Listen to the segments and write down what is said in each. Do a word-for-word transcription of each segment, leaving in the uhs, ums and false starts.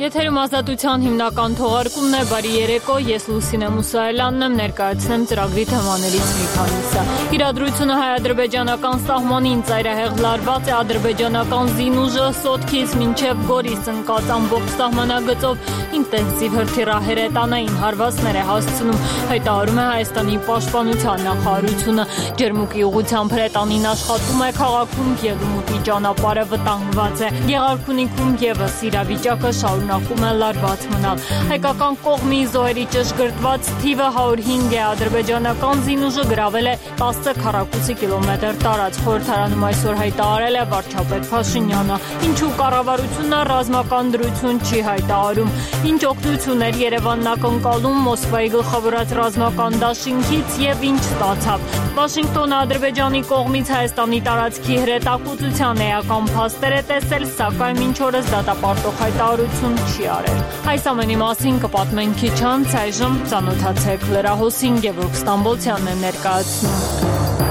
Եթերում ազատության հիմնական թողարկումն է, բարի երեկո, ես Լուսինե Մուսայելյանն եմ, ներկայացնեմ ծրագրի թեմաներից մի քանիսը։ Իրադրությունը հայ-ադրբեջանական սահմանին ծայրահեղ լարված է, ադրբեջանական զինուժը Սոտքից մինչև Գորիս ընկած ամբողջ սահմանագծով ինտենսիվ հրթիռահրետանային հարվածներ է հասցնում, հայտարարում է Հայաստանի պաշտպանության նախարարությունը։ Ջերմուկի ուղղությամբ հրետանին աշխատում է քաղաքում, Գեղումուտի ճանապարհը վտանգված է, Գեղարքունիքում ևս իրավիճակը շարունակում է լարված մնալ։ Հայկական կողմի զոհերի ճշգրտված թիվը հարյուր հինգ է, ադրբեջանական զինուժը գրավել է տասը քառակուսի կիլոմետր տարածք, խորհրդարանում այսօր հայտարարել է վարչապետ Փաշինյանը։ Ինչու կառավարությունը ռազմական դրություն չի հայտարարում, ինչ օգնություններ Երևանն ակնկալում Մոսկվայի գլխավորած ռազմական դաշինքից եւ ինչ ստացավ։ Վաշինգտոնը Ադրբեջանի կողմից Հայաստանի տարածքի հրետակոծության էական փաստեր է տեսել, սակայն մինչ օրս դատապարտող հայտարարություն չի արել։ Այս ամենի մասին կպատմենք քիչ անց, այժմ ծանոթացեք լրահոսին, Գևորգ Ստամբոլցյանն է ներկայացնում։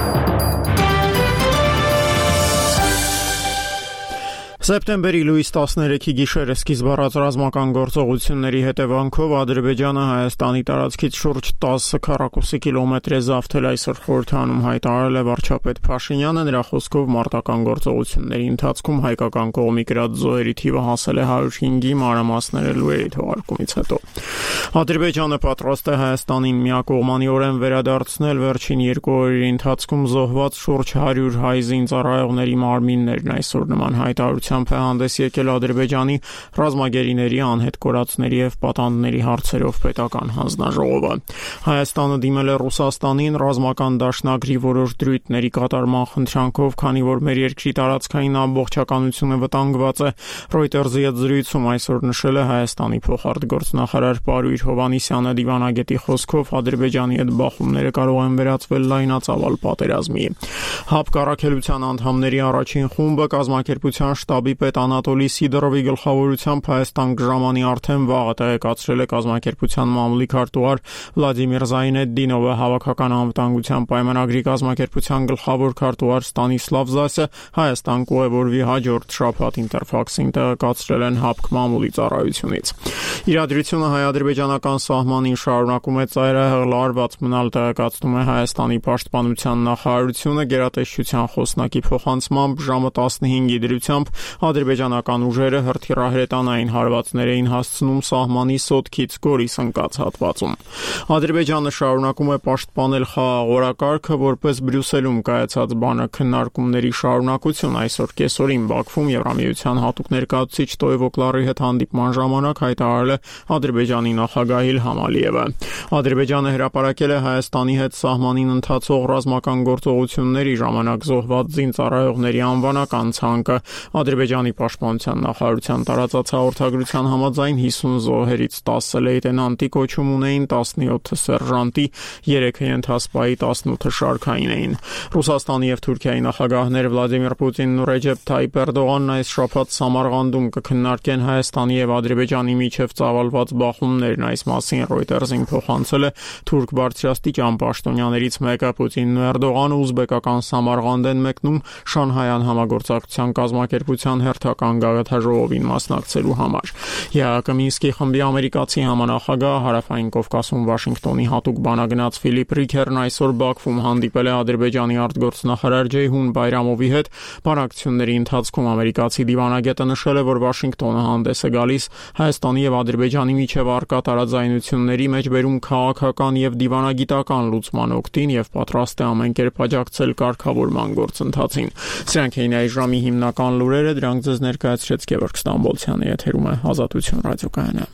Սեպտեմբերի լույս տասներեքի գիշերը սկիզբ առած ռազմական գործողությունների հետևանքով Ադրբեջանը Հայաստանի տարածքից շուրջ տասը քառակուսի կիլոմետր է զավթել, այսօր խորհրդարանում հայտարարել է վարչապետ Փաշինյանը, նրա խոսքով մարտական գործողությունների ընթացքում հայկական կողմի կրած զոհերի թիվը հասել է հարյուր հինգի, մանրամասները լուրերի թողարկումից հետո։ Ադրբեջանը պատրաստ է Հայաստանին միակողմանիորեն վերադարձնել, վերջին երկու օրերի ընթացքում զոհված շուրջ հարյուր հայ զինծառայողների մարմիններն այսօր նման հայտարարության է հանդես եկել Ադրբեջանի ռազմագերիների, անհետ կորածների եւ պատանդների հարցերով պետական հանձնաժողովը։ Հայաստանը դիմել է Ռուսաստանին ռազմական դաշնագրի որոշ դրույթների կատարման խնդրանքով, քանի որ մեր երկրի տարածքային ամբողջականությունը վտանգված է։ Reuters-ի հետ զրույցում այսօր նշել է Հայաստանի փոխարտգործնախարար Պարույր Հովհաննիսյանը, դիվանագետի խոսքով Ադրբեջանի հետ բախումները կարող են վերածվել լայնածավալ պատերազմի։ ՀԱՊԿ առաքելության անդամների առաջին խումբը կազմակերպության շտաբի պետ Անատոլի Սիդորովի գլխավորությամբ Հայաստան կժամանի արդեն վաղը տեղեկացրել է կազմակերպության մամուլի քարտուղար Վլադիմիր Զայնեդդինովը, հավաքական անվտանգության պայմանագրի կազմակերպության գլխավոր քարտուղար Ստանիսլավ Զասը Հայաստան կուղևորվի հաջորդ շաբաթ, Ինտերֆաքսին տեղեկացրել են ՀԱՊԿ մամուլի ծառայությունից։ Իրադրությունը հայ-ադրբեջանական սահմանին շարունակում է ծայրահեղ լարված մնալ, տեղեկացնում է Հայաստանի պաշտպանության նախարարությունը, գերատեսչության խոսնակի փոխանցմամբ ժամը տասնհինգի դրությամբ ադրբեջանական ուժերը հրթիռահրետանային հարվածներ էին հասցնում սահմանի Սոտքից Գորիս ընկած հատվածում։ Ադրբեջանը շարունակում է պաշտպանել խաղաղ օրակարգը, որպես Բրյուսելում կայացած բանակցությունների շարունակություն։ Այսօր կեսօրին Բաքվում Եվրամիության հատուկ ներկայացուցիչ Տոևո Կլարի հետ հանդիպման ժամանակ հայտարարել է Ադրբեջանի նախագահ Իլհամ Ալիևը։ Ադրբեջանը հրապարակել է Հայաստանի հետ սահմանին ընթացող ռազմական գործողությունների ժամանակ զոհված զինծառայողների անվանական ցանկը։ Ադրբեջանի պաշտպանության նախարարության տարածած հաղորդագրության համաձայն հիսուն զոհերից տասը լեյտենանտի կոչում ունեին, տասնյոթը սերժանտի, երեքը ենթասպայի, տասնութը շարքային էին։ Ռուսաստանի եւ Թուրքիայի նախագահներ Վլադիմիր Պուտինն ու Ռեջեփ Թայիպ Էրդողանն այս շաբաթ Սամարղանդում կքննարկեն Հայաստանի եւ Ադրբեջանի միջև ծավալված բախումներն։ Այս մասին Reuters-ին փոխանցել է թուրք բարձրաստիճան պաշտոնյաներից մեկը։ Պուտինն ու Էրդողանը ուզբեկական Սամարղանդ են մեկնում Շանհայյան համագործակցության կազմակերպության հերթական գագաթաժողովին մասնակցելու համար։ ԵԱՀԿ Մինսկի խմբի ամերիկացի համանախագահ, Հարավային Կովկասում Վաշինգտոնի հատուկ բանագնաց Ֆիլիպ Ռիքերն այսօր Բաքվում հանդիպել է Ադրբեջանի արտգործնախարար Ջեյհուն Բայրամովի հետ։ Բանակցությունների ընթացքում ամերիկացի դիվանագետը նշել է, որ Վաշինգտոնը հանդես է գալիս Հայաստանի եւ Ադրբեջանի միջև առկա տարաձայնությունների մեջ բերում քաղաքական եւ դիվանագիտական լուծման օգտին եւ պատրաստ է ամեն կերպ աջակցել կարգավորման գործընթացին։ Սրանք էին այժմի հիմնական լուրերը, դրանք ձեզ ներկայացրեց Գևորգ Ստամբոլցյանը, եթերում է Ազատություն ռադիոկայանը։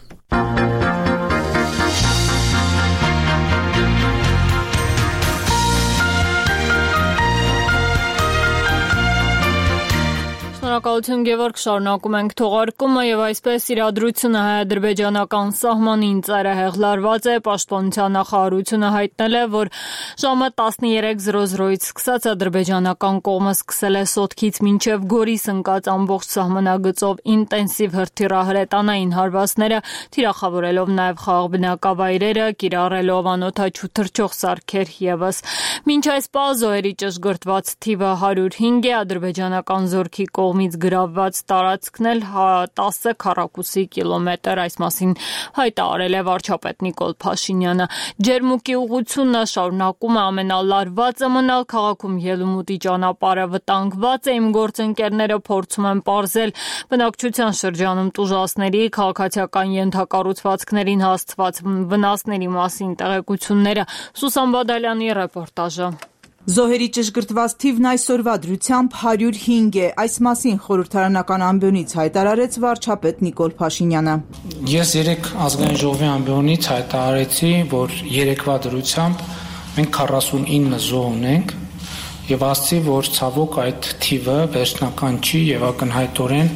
Շնորհակալություն Գևորգ, շարունակում ենք թողարկումը եւ այսպես իրադրությունը հայ-ադրբեջանական սահմանին ծայրահեղ լարված է։ Պաշտպանության նախարարությունը հայտնել է, որ ժամը տասներեք զրո զրոյից սկսած ադրբեջանական կողմը սկսել է Սոտքից մինչև Գորիս ընկած ամբողջ սահմանագծով ինտենսիվ հրթիռահրետանային հարվածները, թիրախավորելով նաեւ խաղաղ բնակավայրերը, կիրառելով անօդաչու թռչող սարքեր եւս։ Մինչ այս պահ զոհերի ճշգրտված թիվը հարյուր հինգ է, ադրբեջանական զորքի կողմից կողմից գրավված տարածքն էլ տասը քառակուսի կիլոմետր, այս մասին հայտարարել է վարչապետ Նիկոլ Փաշինյանը։ Ջերմուկի ուղղությունը շարունակում է ամենալարվածը մնալ, քաղաքում ելումուտի ճանապարհը վտանգված է, իմ գործընկերները փորձում են պարզել բնակչության շրջանում տուժածների, քաղաքացիական ենթակառուցվածքներին հասցված վնասների մասին տեղեկությունները։ Սուսան Բադալյանի ռեպորտաժը։ Զոհերի ճշգրտված թիվն այսօրվա դրությամբ հարյուր հինգ է, այս մասին խորհրդարանական ամբիոնից հայտարարեց վարչապետ Նիկոլ Փաշինյանը։ Ես երեք ազգային ժողովի ամբիոնից հայտարարեցի, որ երեկվա դրությամբ մենք քառասունինը զոհ ունենք եւ ասացի, որ ցավոք այդ թիվը վերջնական չի եւ ակնհայտորեն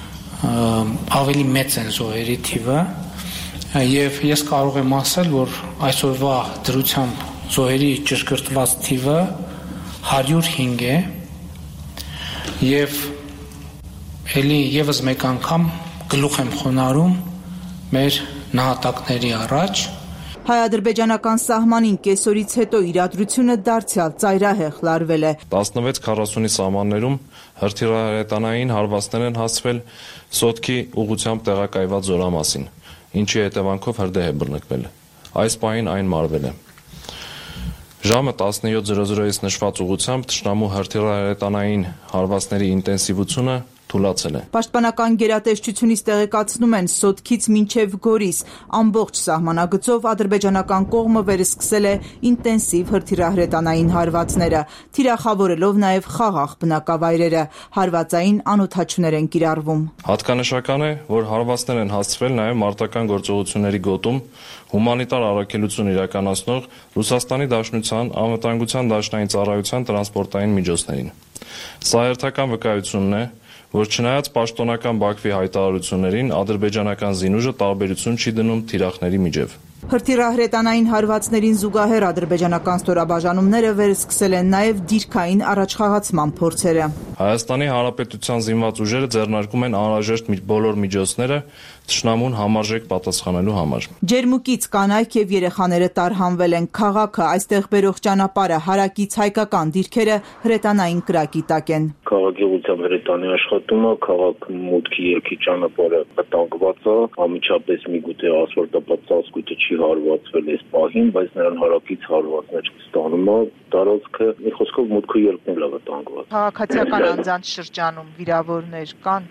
ավելի մեծ են զոհերի թիվը եւ ես կարող եմ ասել, որ այսօրվա դրությամբ զոհերի ճշգրտված թիվը հարյուր հինգ է եւ ելի եւս մեկ անգամ գլուխ եմ խոնարհում մեր նահատակների առաջ։ Հայ-ադրբեջանական սահմանին կեսօրից հետո իրադրությունը դարձյալ ծայրահեղ լարվել է։ տասնվեց քառասունի սահմաններում հրթիռահրետանային հարվածներ են հասցվել Սոտքի ուղղությամբ տեղակայված զորամասին, ինչի հետևանքով հրդեհ է բռնկվել։ Այս պահին այն մարվել է։ Ժամը տասնյոթ զրո զրոյից նշված ուղղությամբ թշնամու հրթիռահրետանային հարվածների ինտենսիվությունը թուլացել է։ Պաշտպանական գերատեսչությունից տեղեկացնում են Սոտքից մինչև Գորիս ամբողջ սահմանագծով ադրբեջանական կողմը վերսկսել է ինտենսիվ հրթիռահրետանային հարվածները, թիրախավորելով նաև խաղաղ բնակավայրերը, հարվածային անօդաչուներ են կիրառվում։ Հատկանշական է, որ հարվածներ են հասցվել նաև մարտական գործողությունների գոտում հումանիտար առաքելություն իրականացնող Ռուսաստանի Դաշնության անվտանգության դաշնային ծառայության տրանսպորտային միջոցներին։ Սա հերթական վկայությունն է, որ չնայած պաշտոնական Բաքվի հայտարարություններին, ադրբեջանական զինուժը տարբերություն չի դնում թիրախների միջև։ Հրթիռահրետանային հարվածներին զուգահեռ ադրբեջանական ստորաբաժանումները վերսկսել են նաև դիրքային առաջխաղացման փորձերը։ Հայաստանի Հանրապետության զինված ուժերը ձեռնարկում են անհրաժեշտ բոլոր միջոցները թշնամուն համարժեք պատասխանելու համար։ Ջերմուկից կանայք եւ երեխաները տարհանվել են, քաղաքը, այստեղ բերող ճանապարհը, հարակից հայկական դիրքերը հրետանային կրակի տակ են։ Քաղաքի ուղղությամբ հրետանի աշխատումը, քաղաք մուտքի ելքի ճանապարհը վտանգված է, անմիջապես միգուցե ասֆալտապատ ծածկույթը չի հարվածվել այս պահին, բայց նրան հարակից հարվածներ ստանում է տարածքը, մի խոսքով մուտքը ելքն էլ է վտանգված։ Քաղաքացիական անձանց շրջանում վիրավորներ կան։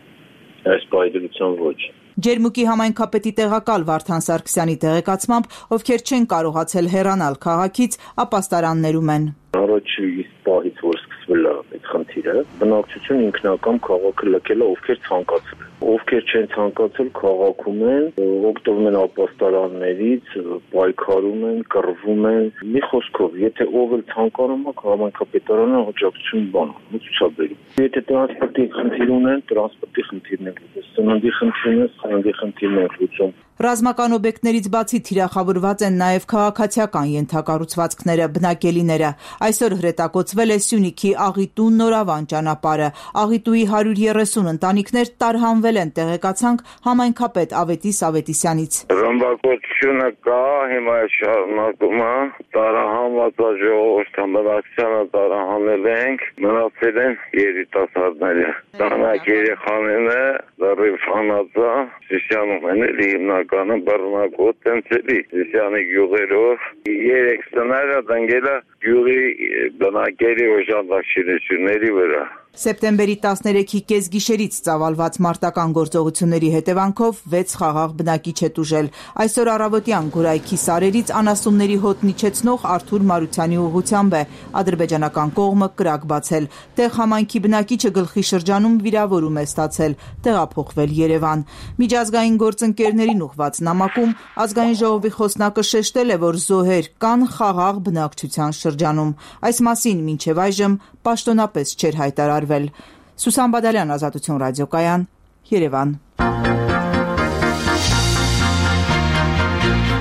Այս պայդրությամբ ոչ։ Ջերմուկի համայնքապետի տեղակալ Վարդան Սարգսյանի տեղեկացմամբ, ովքեր չեն կարողացել հեռանալ քաղաքից, ապաստարաններում են։ Առաջ իսկ պահից որ սկսվել է այդ խնդիրը, բնակչություն ինքնական քաղաքը լքել է, ովքեր ցանկացել են։ Ովքեր չեն ցանկացել, քաղաքում են, օգտվում են ապաստարաններից, պայքարում են, կռվում են։ Մի խոսքով, եթե ով էլ ցանկանում է, համայնքապետարանը աջակցություն բանում, ցուցաբերում։ Եթե տրանսպորտի խնդիր ունեն, տրանսպորտի խնդիրն է լուծում, սննդի խնդիրն է, սննդի խնդիրն է լուծում։ Ռազմական օբյեկտներից բացի թիրախավորված են նաև քաղաքացիական ենթակառուցվածքները, բնակելիները։ Այսօր հրետակոծվել է Սյունիքի Աղիտու Նորավան ճանապարհը։ Աղիտուի հարյուր երեսուն ընտանիքներ տարհանվել են, տեղեկացանք համայնքապետ Ավետիս Ավետիսյանից։ Ռմբակոծությունը կա, հիմա շարունակում է, տարահանված ժողովրդամրացանը տարահանել ենք, մնացել են երիտասարդները։ Տանակ երեխաները լրիվ հանածա, Սիսիանում են էլի հիմնականը բռնակոտ են ցելի, Սիսիանի գյուղերով, երեք սները դնգել է գյուղի բնակելի օժանդակությունների վրա։ Սեպտեմբերի տասներեքի կեսգիշերից ծավալված մարտական գործողությունների հետևանքով վեց խաղաղ բնակիչ է տուժել։ Այսօր առավոտյան Գորայքի սարերից անասունների հոտ միջեցնող Արթուր Մարությանի ուղղությամբ է ադրբեջանական կողմը կրակ բացել։ Տեղ համայնքի բնակիչը գլխի շրջանում վիրավորում է ստացել, տեղափոխվել Երևան։ Միջազգային գործընկերներին ուղղված նամակում ազգային ժողովի խոսնակը շեշտել է, որ զոհեր կան խաղաղ բնակչության շրջանում։ Այս մասին մինչև այժմ պաշտոնապես չէր հայտարարվել։ Սուսան Բադալյան, Ազատություն ռադիոկայան, Երևան։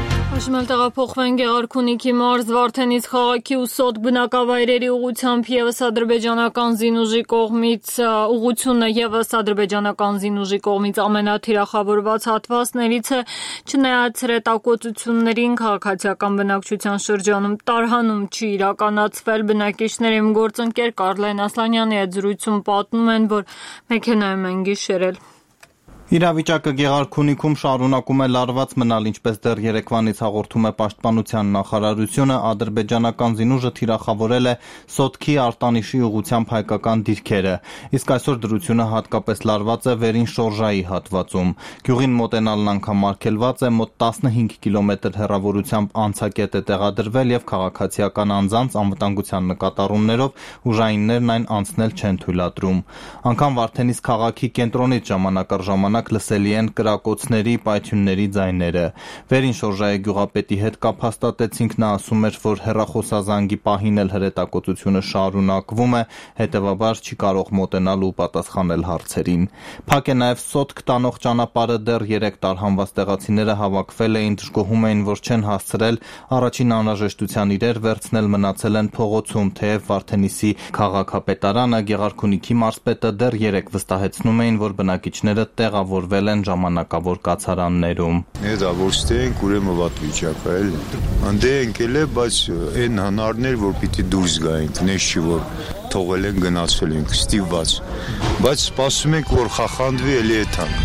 Այժմ էլ տեղափոխվենք Գեղարքունիքի մարզ Վարդենից քաղաքի ու Սոտ բնակավայրերի ուղղությամբ եւս ադրբեջանական զինուժի կողմից ուղղությունը եւս ադրբեջանական զինուժի կողմից ամենաթիրախավորված հատվածներից է, չնայած հրետակոծություններին քաղաքացիական բնակչության շրջանում տարհանում չի իրականացվել։ Բնակիչները իմ գործընկեր Կարլեն Ասլանյանի հետ զրույցում պատմում են, որ մեքենայում են գիշերել։ Իրավիճակը Գեղարքունիքում շարունակում է լարված մնալ, ինչպես դեռ երեկվանից հաղորդում է Պաշտպանության նախարարությունը, ադրբեջանական զինուժը թիրախավորել է Սոտքի Արտանիշի ուղղությամբ հայկական դիրքերը, իսկ այսօր դրությունը հատկապես լարված է Վերին Շորժայի հատվածում։ Գյուղին մոտենալն անգամ արգելված է, մոտ տասնհինգ կիլոմետր հեռավորությամբ անցակետ է տեղադրվել եւ քաղաքացիական անձանց անվտանգության նկատառումներով ուժայիններն այն անցնել չեն թույլատրում։ Անկամ Վարդենից քաղաքի կենտրոնից ժամանակ առ ժամանակ լսելի են կրակոցների, պայթյունների ձայները։ Վերին Շորժայի գյուղապետի հետ կապ հաստատեցինք, նա ասում էր, որ հեռախոսազանգի պահին էլ հրետակոծությունը շարունակվում է, հետևաբար չի կարող մոտենալ ու պատասխանել հարցերին։ Փակ է նաև Սոտք տանող ճանապարհը, դեռ երեք տարհանված տեղացիները հավաքվել էին, դժգոհում էին, որ չեն հասցրել առաջին անհրաժեշտության իրեր վերցնել, մնացել են փողոցում, թեև Վարդենիսի քաղաքապետարանը, Գեղարքունիքի մարզպետը դեռ երեք վստահեցնում էին, որ բնակիչները տեղավորվել են ժամանակավոր կացարաններում։ Դա որ ստենք ուրեմն վատ վիճակը էլ անդե ընկել է, բայց այն հնարներ, որ պիտի դուրս գային, նես չի որ թողել են գնացել ենք ստիպված, բայց սպասում ենք որ խախանդվի էլի էթան։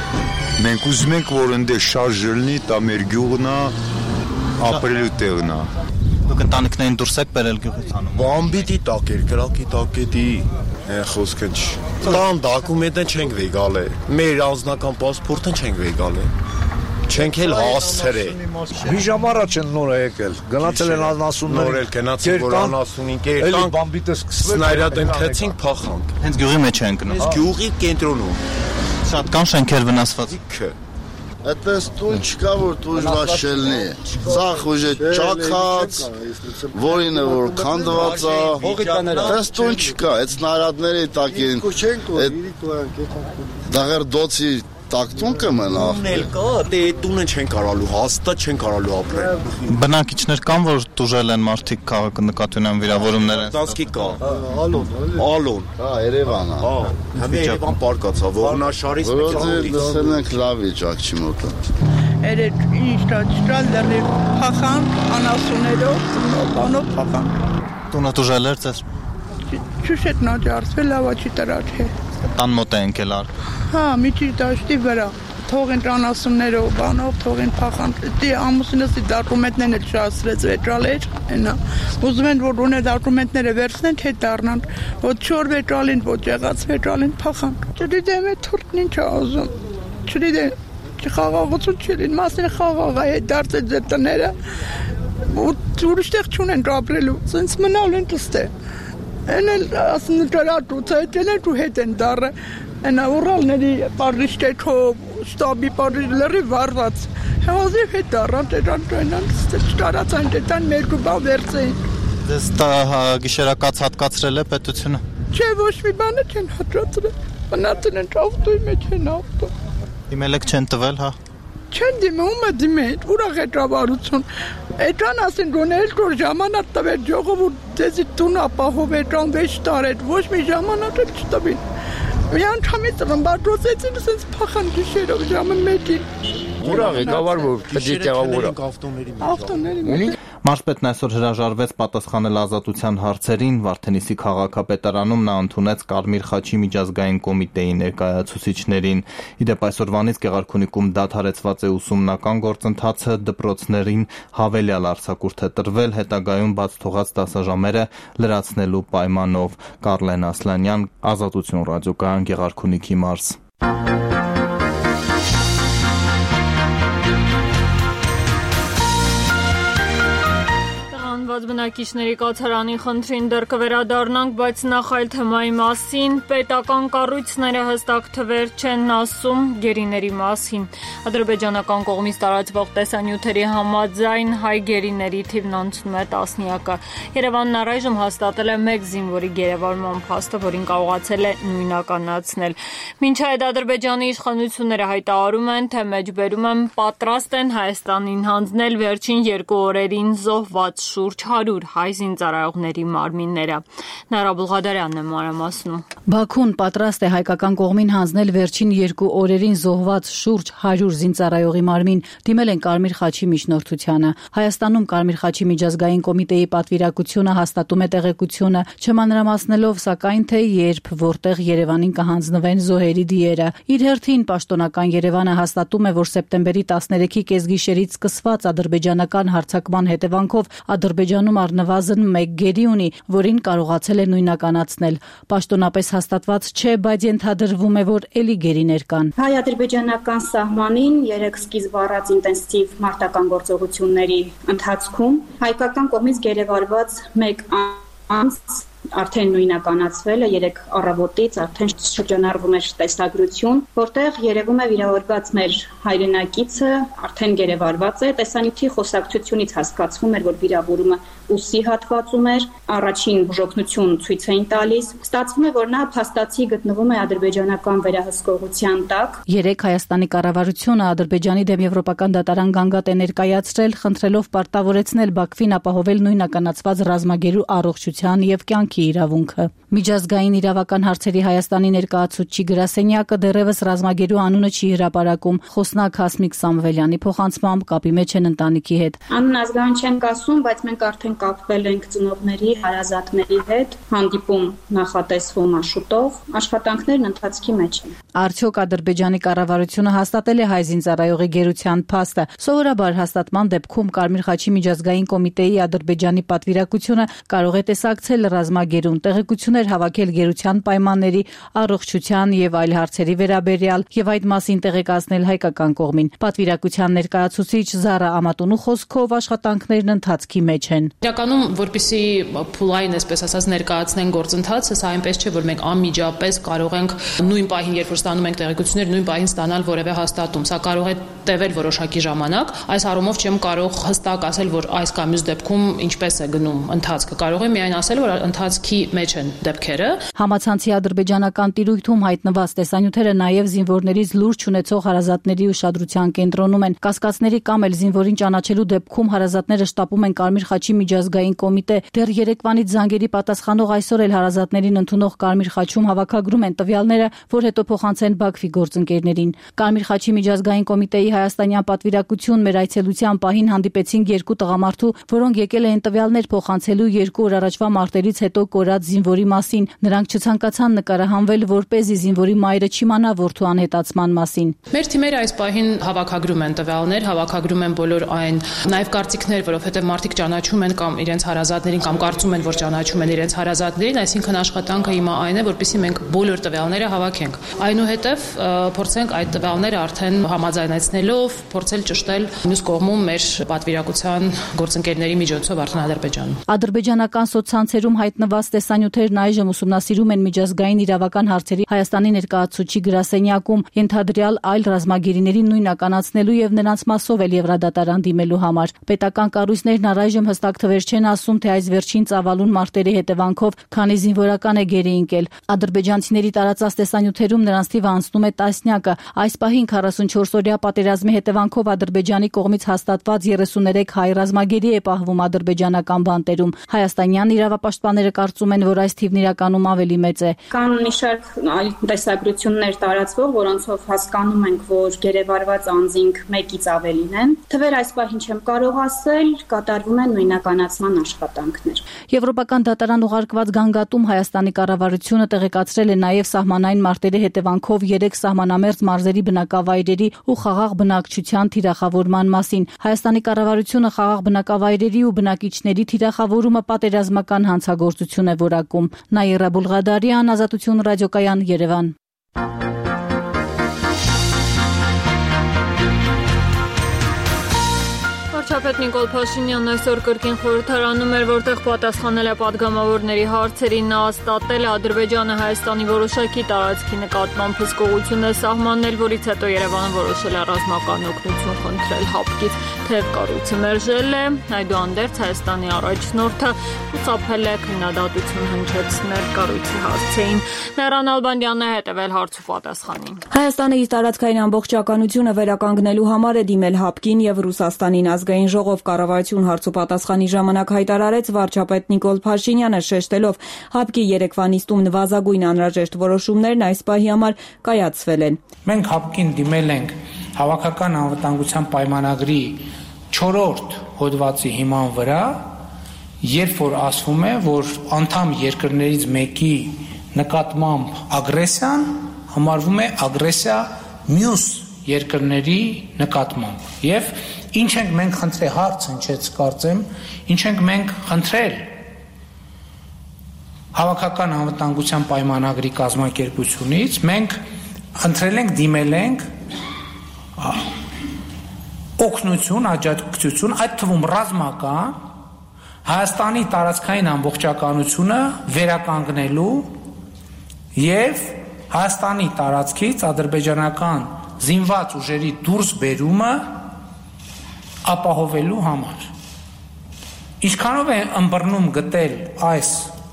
Մենք ուզում ենք որ ընդ շարժ լինի, տա մեր գյուղն է, ապրելու տեղն է։ Դուք ընտանիքներին դուրս եք բերել գյուղից անում։ Բամբիտի տակ էր, կրակի տակետի խոսքը չի։ Տան դոկումենտը չենք վեգալ է։ Մեր անձնական պասպորտը չենք վեգալ է։ Չենք էլ հասցրել։ Մի ժամ առաջ են նոր եկել։ Գնացել են անասուններ։ Նոր էլ գնացել որ անասունին կեր։ Էլի բամբիտը սկսվել։ Սնայրատ ընթեցինք փախանք։ Հենց գյուղի մեջ են գնաց։ Գյուղի կենտրոնում։ Շատ կան շենքեր վնասված։ Այդպես տուն չկա, որ տուժված շելնի, ծախ ուժե ճակած, որինը որ կանդված է, այդպես տուն չկա, այդ սնարադների տակ են, դաղեր դոցի տակ տուն կմեն աղ։ Տուն էլ կա, դե տունը չեն կարալու, հաստատ չեն կարալու ապրել։ Բնակիչներ կան, որ տուժել են մարդիկ քաղաքը նկատի ունեն վիրավորումներ են։ Տասկի կա։ Ալոն, ալոն։ Հա, Երևան է։ Հա, համի Երևան պարկացա, Ողնաշարից Որոձի լսել ենք լավ վիճակ չի մոտը։ Երեք ինչ տալ դեռ փախան անասուներով, բանով փախան։ Տունը տուժել էր ձեզ։ Չուշետ նա ջարսվել լավաչի տրաչ է։ Տան մոտ է ընկել ար։ Հա, միջի դաշտի վրա։ Թողեն անասուններով, բանով, թողեն փախան։ Դե ամուսինս դոկումենտներն էլ շահացրեց վետրալեր, այնա։ Ուզում են որ ունե դոկումենտները վերցնեն, թե դառնան։ Ոչ չոր վետրալին, ոչ եղած վետրալին փախան։ Չդիտեմ է թուրքն ինչ է ուզում։ Չդիտեմ խաղաղություն չլին, մասն խաղաղ է դարձել ձեր տները։ Ուրիշտեղ չունեն ապրելու, սենց մնալ են տստե։ Են էլ ասն դրատուց այդել են ու հետ են դառը։ Այնա ուրալների պարիշտեքով, շտաբի պարիլերի վարված։ Հազիվ հետ դառան դրան դրանց ստարացան դրան մերկու բա վերցեին։ Դες տա գիշերակաց հատկացրել է պետությունը։ Չէ, ոչ մի բան չեն հատկացրել։ Մնացել են ավտոյի մեջ են ավտո։ Իմել եք չեն տվել, հա։ Չեն դիմում, դիմեն, ուրախ է ճավարություն։ Էդան ասեն գոնել որ ժամանակ տվեր ժողովուրդ դեզի տուն ապահով էդան վեճ տարել, ոչ մի ժամանակ էլ չտվին։ Մի անգամից ռմբադրոցեցին, ասենց փախան գիշերով ժամը մեկին։ Ուրախ է, գավար որ պետք է տեղավորը։ Ավտոների։ Մարզպետն այսօր հրաժարվեց պատասխանել ազատության հարցերին, Վարդենիսի քաղաքապետարանում նա ընդունեց Կարմիր խաչի միջազգային կոմիտեի ներկայացուցիչներին։ Իդեպ այսօրվանից Գեղարքունիքում դադարեցված է ուսումնական գործընթացը, դպրոցներին հավելյալ արձակուրդ է տրվել, հետագայում բաց թողած դասաժամերը լրացնելու պայմանով։ Կարլեն Ասլանյան, Ազատություն ռադիոկայան, Գեղարքունիքի մարզ։ բնակիչների կացարանի խնդրին դեռ կվերադառնանք, բայց նախ այլ թեմայի մասին պետական կառույցները հստակ թվեր չեն ասում գերիների մասին։ Ադրբեջանական կողմից տարածվող տեսանյութերի համաձայն հայ գերիների թիվն անցնում է տասնյակը։ Երևանն առայժմ հաստատել է մեկ զինվորի գերեվարման փաստը, որին կարողացել է նույնականացնել։ Մինչ այդ Ադրբեջանի իշխանությունները հայտարարում են, թե մեջբերում են պատրաստ են Հայաստանին հանձնել վերջին երկու օրերին զոհված շուրջ հարյուր հայ զինծառայողների մարմինները։ Նարա Բուլղադարյանն է մանրամասնում։ Բաքուն պատրաստ է հայկական կողմին հանձնել վերջին երկու օրերին զոհված շուրջ հարյուր զինծառայողի մարմին, դիմել են Կարմիր խաչի միջնորդությանը։ Հայաստանում Կարմիր խաչի միջազգային կոմիտեի պատվիրակությունը հաստատում է տեղեկությունը, չմանրամասնելով սակայն թե երբ, որտեղ Երևանին կհանձնվեն զոհերի դիերը։ Իր հերթին պաշտոնական Երևանը հաստատում է, որ սեպտեմբերի տասներեքի կեսգիշերից սկսված ադրբեջանական հարձակման հետևանքով Ադրբեջանում առնվազն մեկ գերի ունի, որին կարողացել է նույնականացնել։ Պաշտոնապես հաստատված չէ, բայց ենթադրվում է, որ էլի գերիներ կան։ Հայ-ադրբեջանական սահմանին երեք սկիզբ առած ինտենսիվ մարտական գործողությունների ընթացքում հայկական կողմից գերեվարված մեկ անձ արդեն նույնականացվել է, երեք առավոտից արդեն շրջանառվում էր տեսագրություն, որտեղ երևում է վիրավորված մեր հայրենակիցը արդեն գերեվարված է, տեսանյութի խոսակցությունից հասկացվում էր, որ վիրավորումը ուսի հատվածում էր, առաջին բուժօգնություն ցույց էին տալիս, ստացվում է, որ նա փաստացի գտնվում է ադրբեջանական վերահսկողության տակ։ Երեք Հայաստանի կառավարությունը Ադրբեջանի դեմ եվրոպական դատարան գանգատ է ներկայացրել, խնդրելով պարտավորեցնել Բաքվին ապահովել նույնականացված ռազմագերու առողջության եւ կյանքի իրավունքը։ Միջազգային իրավական հարցերի Հայաստանի ներկայացուցիչ գրասենյակը դեռևս ռազմագերու անունը չի հրապարակում։ Խոսնակ Հասմիկ Սամվելյանի փոխանցմամբ կապի մեջ են ընտանիքի հետ։ Անուն ազգային չենք ասում, բայց մենք արդեն կապվել ենք ծնողների, հարազատների հետ, հանդիպում նախատեսվում է շուտով, աշխատանքներն ընթացքի մեջ են։ Արդյոք Ադրբեջանի կառավարությունը հաստատել է հայ զինծառայողի գերության փաստը։ Սովորաբար հաստատման դեպքում Կարմիր խաչի միջազգային կոմիտեի Ադրբեջանի պատվիրակությունը կարող է տեսակցել ռազմագերուն, տեղեկություններ հավաքել գերության պայմանների, առողջության եւ այլ հարցերի վերաբերյալ եւ այդ մասին տեղեկացնել հայկական կողմին։ Պատվիրակության ներկայացուցիչ Զարա Ամատունու խոսքով աշխատանքներն ընթացքի մեջ են։ Իրականում, որպեսզի փուլային, այսպես ասած, ներկայացնեն գործընթացը, սա այնպես չէ, որ մենք անմիջապես կարող ենք նույն պահին, երբ որ ստանում ենք տեղեկություններ, նույն պահին ստանալ որևէ հաստատում։ Սա կարող է տևել որոշակի ժամանակ։ Այս առումով չեմ կարող հստակ ասել, որ այս կամ մյուս դեպքում ինչպես է գնում ընթացքը։ Կարող եմ միայն ասել, որ ընթացքի մեջ են դեպքերը։ Համացանցի ադրբեջանական տիրույթում հայտնված տեսանյութերը նաև զինվորներից լուրջ ունեցող հարազատների ուշադրության կենտրոնում են։ Կասկածների կամ էլ զինվորին ճանաչելու դեպքում հարազատները շտապում են Կարմիր խաչի միջազգային կոմիտե։ Դեռ երեկվանից զանգերի պատասխանող այսօր էլ հարազատներին ընդունող Կարմիր խաչում հավաքագրում են տվյալները, որ հետո փոխանցեն Բաքվի գործընկերներին։ Կարմիր խաչի միջազգային կոմիտեի հայաստանյան պատվիրակություն մեր այցելության պահին հանդիպեցին երկու տղամարդու, որոնք եկել էին տվյալներ փոխանցելու երկու օր առաջվա մարտերից հետո կորած զինվորի մասին։ Նրանք չցանկացան նկարահանվել, որպեսզի զինվորի մայրը չիմանա որդու անհետացման մասին։ Մեր թիմերը այս պահին հավաքագրում են տվյալներ, հավաքագրում են բոլոր այն նաև կարծիքներ, որովհետև մարդիկ ճանաչում են կամ իրենց հարազատներին կամ կարծում են, որ ճանաչում են իրենց հարազատներին, այսինքն աշխատանքը հիմա այն է, որպեսզի մենք բոլոր տվյալները հավաքենք։ Այնուհետև փորձենք այդ տվյալները արդեն համաձայնեցնելով փորձել ճշտել մյուս կողմում մեր պատվիրակության գործընկերների միջոցով արդեն Ադրբեջանում։ Ադրբեջանական սոցցանցերում հայտնված տեսանյութերն այժմ ուսումնասիրում են միջազգային իրավական հարցերի Հայաստանի ներկայացուցիչ գրասենյակում, ենթադրյալ այլ ռազմագերիների նույնականացնելու եւ նրանց մասով էլ Եվրադատարան դիմելու համար։ Պետական կառույցներն առայժմ հստակ թվեր չեն ասում, թե այս վերջին ծավալուն մարտերի հետևանքով քանի զինվորական է գերի ընկել։ Ադրբեջանցիների տարածած տեսանյութերում նրանց թիվը անցնում է տասնյակը։ Այս պահին քառասունչորս-օրյա պատերազմի հետևանքով Ադրբեջանի կողմից հաստատված երեսուներեք հայ ռազմագերի է պահվում ադրբեջանական բանտերում։ Հայաստանյան իրավապաշտպանները կարծում են, որ այս թիվն իրականում ավելի մեծ է։ Կան մի շարք այլ տեսագրություններ տարածվող, որոնցով հասկանում ենք, որ գերեվարված անձինք մեկից ավելին են։ Թվեր այս պահին չեմ կարող ասել, կատարվում են նույնականացման աշխատանքներ։ Եվրոպական դատարան ուղարկված գանգատում Հայաստանի կառավարությունը տեղեկացրել է նաև սահմանային մարտերի հետևանքով երեք սահմանամերձ մարզերի բնակավայրերի ու խաղաղ բնակչության թիրախավորման մասին։ Հայաստանի կառավարությունը խաղաղ բնակավայրերի ու բնակիչների թիրախավորումը պատերազմական հանցագործություն է որակում։ Նաիրա Բուլղադարյան, Ազատություն ռադիոկայան, Երևան։ Վարչապետ Նիկոլ Փաշինյանն այսօր կրկին խորհրդարանում էր, որտեղ պատասխանել է պատգամավորների հարցերին։ Նա հաստատել է Ադրբեջանը Հայաստանի որոշակի տարածքի նկատմամբ հսկողություն է սահմանել, որից հետո Երևանը որոշել է ռազմական օգնություն խնդրել ՀԱՊԿ-ից, թեև կառույցը մերժել է։ Այդուհանդերձ Հայաստանի առաջնորդը խուսափել է քննադատություն հնչեցնել կառույցի հասցեին։ Լեռան Ալբանդյանն է հետևել հարց ու պատասխանին։ Հայաստանը իր տարածքային ամբողջականությունը վերականգնելու համար է դիմել ՀԱՊԿ-ին եւ Ռուսաստանին ազգային ժողով կառավարություն հարցուպատասխանի ժամանակ հայտարարեց վարչապետ Նիկոլ Փաշինյանը, շեշտելով ՀԱՊԿ-ի երեկվա նիստում նվազագույն անհրաժեշտ որոշումներն այս պահի համար կայացվել են։ Մենք ՀԱՊԿ-ին դիմել ենք հավաքական անվտանգության պայմանագրի չորրորդ հոդվածի հիման վրա, երբ որ ասվում է, որ անդամ երկրներից մեկի նկատմամբ ագրեսիան համարվում է ագրեսիա մյուս երկրների նկատմամբ։ Եվ ինչ ենք մենք խնդրել, հարց հնչեց կարծեմ, ինչ ենք մենք խնդրել հավաքական անվտանգության պայմանագրի կազմակերպությունից, մենք խնդրել ենք, դիմել ենք օգնություն, աջակցություն, այդ թվում ռազմական Հայաստանի տարածքային ամբողջականությունը վերականգնելու եւ Հայաստանի տարածքից ադրբեջանական զինված ուժերի դուրս բերումը ապահովելու համար։ Ինչքանով է ըմբռնում գտել այս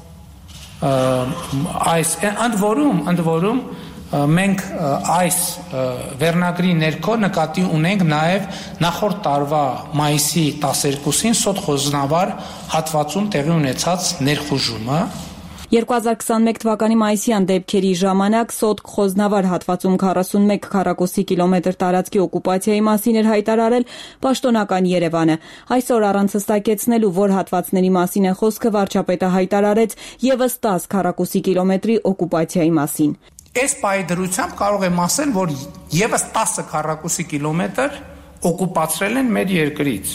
այս ընդ որում, ընդ որում մենք այս վերնագրի ներքո նկատի ունենք նաև նախորդ տարվա մայիսի տասներկուսին Սոտ Խոզնավար հատվածում տեղի ունեցած ներխուժումը։ երկու հազար քսաներկու թվականի մայիսյան դեպքերի ժամանակ Սոտ Խոզնավար հատվածում քառասունմեկ քառակուսի կիլոմետր տարածքի օկուպացիայի մասին էր հայտարարել պաշտոնական Երևանը։ Այսօր առանց հստակեցնելու, որ հատվածների մասին է խոսքը, վարչապետը հայտարարեց ևս տասը քառակուսի կիլոմետրի օկուպացիայի մասին։ Այս պահի դրությամբ կարող եմ ասել, որ ևս տասը քառակուսի կիլոմետր օկուպացրել են մեր երկրից։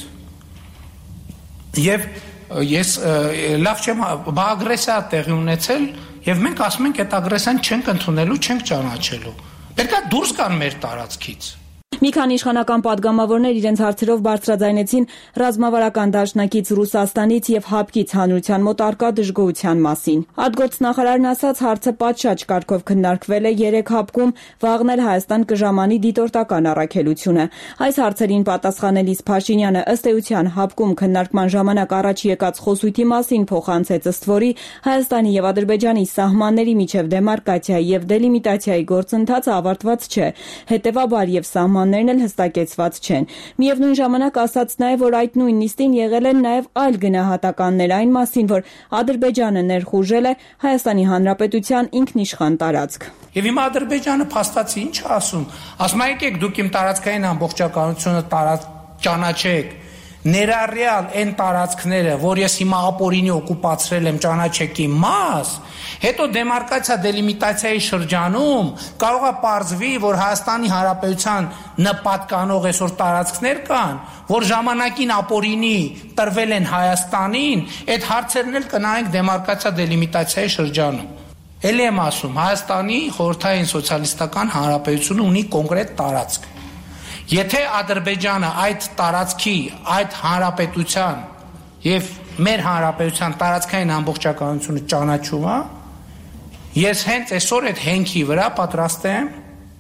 Եվ ես լավ չեմ, բա ագրեսիա տեղի ունեցել եւ մենք ասում ենք այդ ագրեսիան չենք ընդունելու, չենք ճանաչելու։ Պետք է դուրս գան մեր տարածքից։ Մի քանի իշխանական պատգամավորներ իրենց հարցերով բարձրաձայնեցին ռազմավարական դաշնակից Ռուսաստանից եւ ՀԱՊԿ-ից հանրության մոտ արկա դժգոհության մասին։ Արտգործնախարարն ասաց, հարցը պատշաճ կարգով քննարկվել է երեք ՀԱՊԿ-ում, վաղն էլ Հայաստան կժամանի դիտորդական առաքելությունը։ Այս հարցերին պատասխանելիս Փաշինյանը ըստ էության ՀԱՊԿ-ում քննարկման ժամանակ առաջ եկած խոսույթի մասին փոխանցեց, ըստ որի Հայաստանի եւ Ադրբեջանի սահմանների միջև դեմարկացիայի եւ դելիմիտացիայի գործընթացը ավարտված չէ։ Հետևաբար եւ սահմաններն էլ հստակեցված չեն։ Միևնույն ժամանակ ասաց նաև, որ այդ նույն նիստին եղել են նաև այլ գնահատականներ այն մասին, որ Ադրբեջանը ներխուժել է Հայաստանի Հանրապետության ինքնիշխան տարածք։ Եվ հիմա Ադրբեջանը փաստացի ինչ է ասում։ Ասում է, եկեք դուք իմ տարածքային ամբողջականությունը տարած ճանաչեք, ներառյալ այն տարածքները, որ ես հիմա ապօրինի օկուպացրել եմ, ճանաչեք իմ մաս, հետո դեմարկացիա դելիմիտացիայի շրջանում կարող է պարզվի, որ Հայաստանի Հանրապետության նպատկանող այսօր տարածքներ կան, որ ժամանակին ապօրինի տրվել են Հայաստանին, այդ հարցերն էլ կնայենք դեմարկացիա դելիմիտացիայի շրջանում։ Էլի եմ ասում, Հայաստանի Խորհրդային Սոցիալիստական Հանրապետությունը ունի կոնկրետ տարածք։ Եթե Ադրբեջանը այդ տարածքի, այդ հանրապետության եւ մեր հանրապետության տարածքային ամբողջականությունը ճանաչում է, ես հենց այսօր այդ հենքի վրա պատրաստ եմ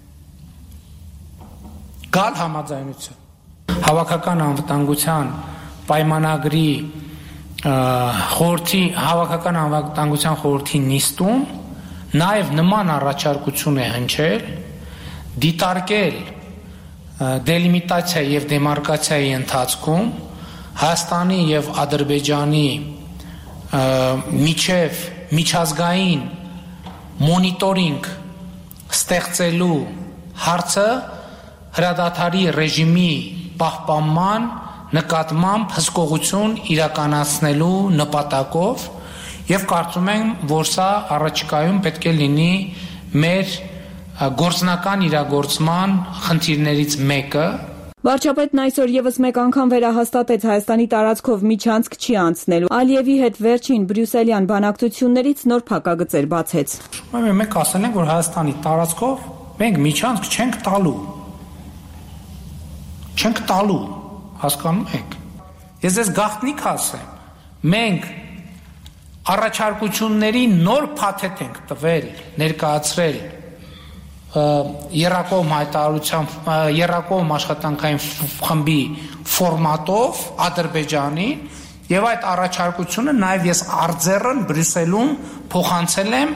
գալ համաձայնություն։ Հավաքական անվտանգության պայմանագրի խորհրդի հավաքական անվտանգության խորհրդի նիստում նաեւ նման առաջարկություն է հնչել դիտարկել դելիմիտացիա եւ դեմարկացիայի ընթացքում Հայաստանի եւ Ադրբեջանի միջև միջազգային մոնիտորինգ ստեղծելու հարցը հրադադարի ռեժիմի պահպանման նկատմամբ հսկողություն իրականացնելու նպատակով եւ կարծում եմ, որ սա առաջիկայում պետք է լինի մեր գործնական իրագործման խնդիրներից մեկը։ Վարչապետն այսօր եւս մեկ անգամ վերահաստատեց Հայաստանի տարածքով միջանցք չի անցնելու։ Ալիևի հետ վերջին բրյուսելյան բանակցություններից նոր փակագծեր բացեց։ Մենք ասել ենք, որ Հայաստանի տարածքով մենք միջանցք չենք տալու։ Չենք տալու, հասկանում եք։ Ես ես գաղտնիք ասեմ, մենք առաջարկությունների նոր փաթեթ ենք տվել, ներկայացրել երակողմ հայտարարությամբ երակողմ աշխատանքային խմբի ֆորմատով Ադրբեջանին եւ այդ առաջարկությունը նաեւ ես արձերն Բրյուսելում փոխանցել եմ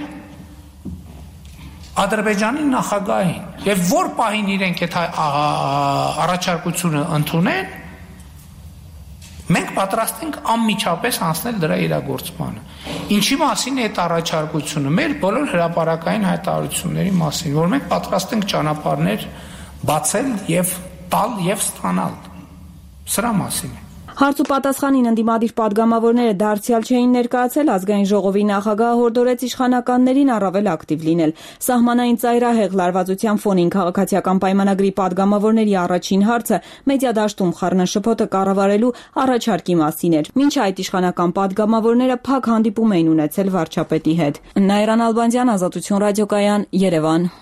Ադրբեջանի նախագահին եւ որ պահին իրենք այդ առաջարկությունը ընդունեն մենք պատրաստ ենք անմիջապես անցնել դրա իրագործմանը ինչի մասին է այդ առաջարկությունը մեր բոլոր հրապարակային հայտարարությունների մասին որ մենք պատրաստ ենք ճանապարհներ բացել եւ տալ եւ ստանալ սրա մասին է Հարց ու պատասխանին ընդդիմադիր падգամավորները դարձյալ չէին ներկայացել ազգային ժողովի նախագահը հորդորեց իշխանականներին առավել ակտիվ լինել։ Սահմանային ծայրահեղ լարվածության ֆոնին քաղաքացիական պայմանագրի падգամավորների առաջին հարցը մեդիա դաշտում խառնաշփոթը կառավարելու առաջարկի մասին էր։ Մինչ այդ իշխանական падգամավորները փակ հանդիպում էին ունեցել վարչապետի հետ։ Նայրան Ալբանդյան, Ազատություն ռադիոկայան, Երևան։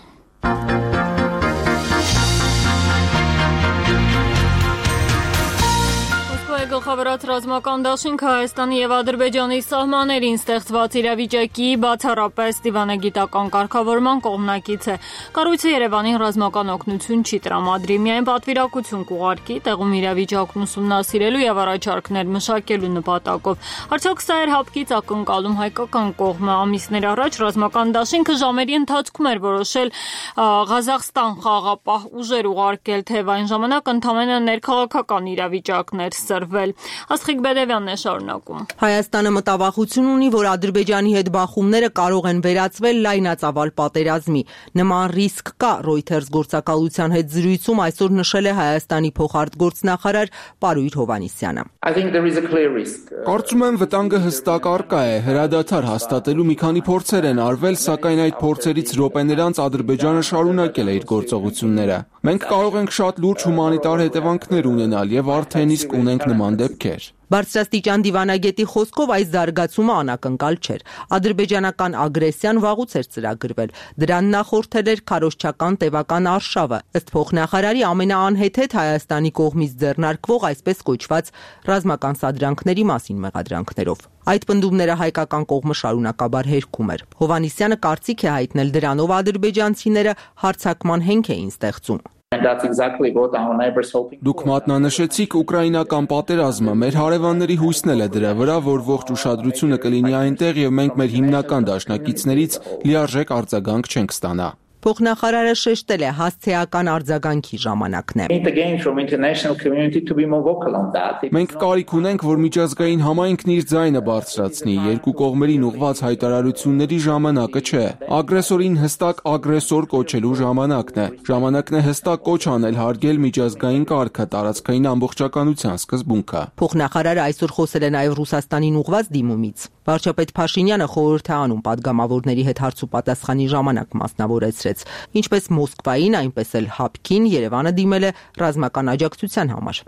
Գլխավորած ռազմական դաշինքը Հայաստանի եւ Ադրբեջանի սահմաններին ստեղծված իրավիճակի բացառապես դիվանագիտական կարգավորման կողմնակից է։ Կառույցը Երևանին ռազմական օգնություն չի տրամադրի, միայն պատվիրակություն կուղարկի տեղում իրավիճակն ուսումնասիրելու եւ առաջարկներ մշակելու նպատակով։ Արդյոք սա էր հապկից ակնկալում հայկական կողմը ամիսներ առաջ ռազմական դաշինքը ժամերի ընթացքում էր որոշել Ղազախստան խաղապահ ուժեր ուղարկել, թեև այն ժամանակ ընդամենը ներքաղաքական իրավիճակներ սրվել։ Աստղիկ Բեդևյանն է շարունակում։ Հայաստանը մտավախություն ունի, որ Ադրբեջանի հետ բախումները կարող են վերածվել լայնածավալ պատերազմի։ Նման ռիսկ կա, Reuters գործակալության հետ զրույցում այսօր նշել է Հայաստանի փոխարտգործնախարար Պարույր Հովհաննիսյանը։ Կարծում եմ վտանգը հստակ առկա է, հրադադար հաստատելու մի քանի փորձեր են արվել, սակայն այդ փորձերից րոպեներ անց Ադրբեջանը շարունակել է իր գործողությունները։ Մենք կարող ենք շատ լուրջ հումանիտար հետևանքներ ունենալ եւ արդեն իսկ ունենք նման դեպքեր։ Բարձրաստիճան դիվանագետի խոսքով այս զարգացումը անակնկալ չէր։ Ադրբեջանական ագրեսիան վաղուց էր ծրագրվել։ Դրան նախորդել էր քարոզչական տևական արշավը, ըստ փոխնախարարի ամենաանհեթեթ Հայաստանի կողմից ձեռնարկվող այսպես կոչված ռազմական սադրանքների մասին մեղադրանքներով։ Այդ պնդումները հայկական կողմը շարունակաբար հերքում էր։ Հովհաննիսյանը կարծիք է հայտնել դրանով ադրբեջանցիները հարձակման հենք էին ստեղծում։ Դուք մատնանշեցիք ուկրաինական պատերազմը, մեր հարևանների հույսն էլ է դրա վրա, որ ողջ ուշադրությունը կլինի այնտեղ եւ մենք մեր հիմնական դաշնակիցներից լիարժեք արձագանք չենք ստանա։ Փոխնախարարը շեշտել է հասցեական արձագանքի ժամանակն է։ Մենք կարիք ունենք, որ միջազգային համայնքն իր ձայնը բարձրացնի, երկու կողմերին ուղղված հայտարարությունների ժամանակը չէ։ Ագրեսորին հստակ ագրեսոր կոչելու ժամանակն է։ Ժամանակն է հստակ կոչ անել հարգել միջազգային կարգը, տարածքային ամբողջականության սկզբունքը։ Փոխնախարարը այսօր խոսել է նաև Ռուսաստանին ուղղված դիմումից։ Վարչապետ Փաշինյանը խորհուրդ է անում падգամավորների հետ հարց ու պատասխանի ժամանակ մասնավորեցրեց։ Ինչպես Մոսկվային, այնպես էլ Հապկին Երևանը դիմել է ռազմական աջակցության համար։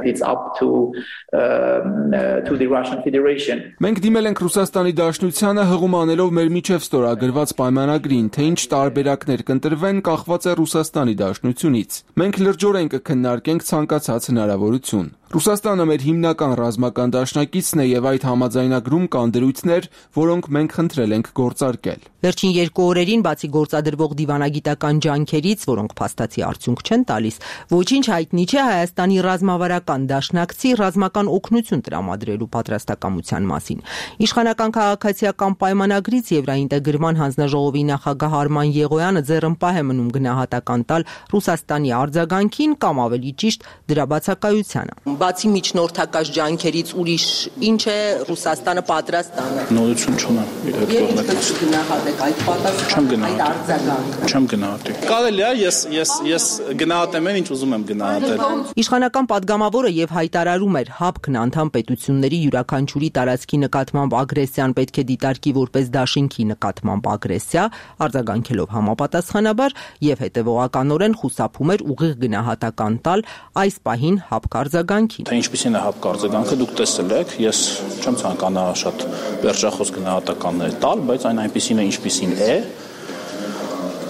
Մենք դիմել ենք Ռուսաստանի Դաշնությանը հղում անելով մեր միջև ստորագրված պայմանագրին, թե ինչ տարբերակներ կընտրվեն, կախված է Ռուսաստանի Դաշնությունից։ Մենք լրջորեն կքննարկենք ցանկացած հնարավորություն։ Ռուսաստանը մեր հիմնական ռազմական դաշնակիցն է եւ այդ համաձայնագրում կան դրույթներ, որոնք մենք խնդրել ենք գործարկել։ Վերջին երկու օրերին բացի գործադրվող դիվանագիտական ջանքերից, որոնք փաստացի արդյունք չեն տալիս, ոչինչ հայտնի չէ Հայաստանի ռազմավարական դաշնակցի ռազմական օգնություն տրամադրելու պատրաստակամության մասին։ Իշխանական քաղաքացիական պայմանագրից Եվրաինտեգրման հանձնաժողովի նախագահ Արման Եղոյանը ձեռնպահ է մնում գնահատական տալ Ռուսաստանի արձագանքին կամ ավելի ճիշտ դրա բացակայությանը։ Բացի միջնորդակաշ ջանքերից ուրիշ ինչ է Ռուսաստանը պատրաստ անել։ Նորություն չունեմ իր հետ կողմնակից։ Գնահատեք այդ պատասխանը, այդ արձագանքը։ Չեմ գնահատի։ Կարելի է ես ես ես գնահատեմ այն ինչ ուզում եմ գնահատել։ Իշխանական падգամավորը եւ հայտարարում էր ՀԱՊԿ-ն անդամ պետությունների յուրաքանչյուրի տարածքի նկատմամբ ագրեսիան պետք է դիտարկի որպես դաշինքի նկատմամբ ագրեսիա, արձագանքելով համապատասխանաբար եւ հետեւողականորեն խուսափում էր ուղիղ գնահատական տալ այս պահին ՀԱՊԿ արձագանքին։ Թե ինչպիսին է ՀԱՊԿ արձագանքը դուք տեսել եք, ես չեմ ցանկանա շատ վերջախոս գնահատականներ տալ, բայց այն այնպիսին է, ինչպիսին է։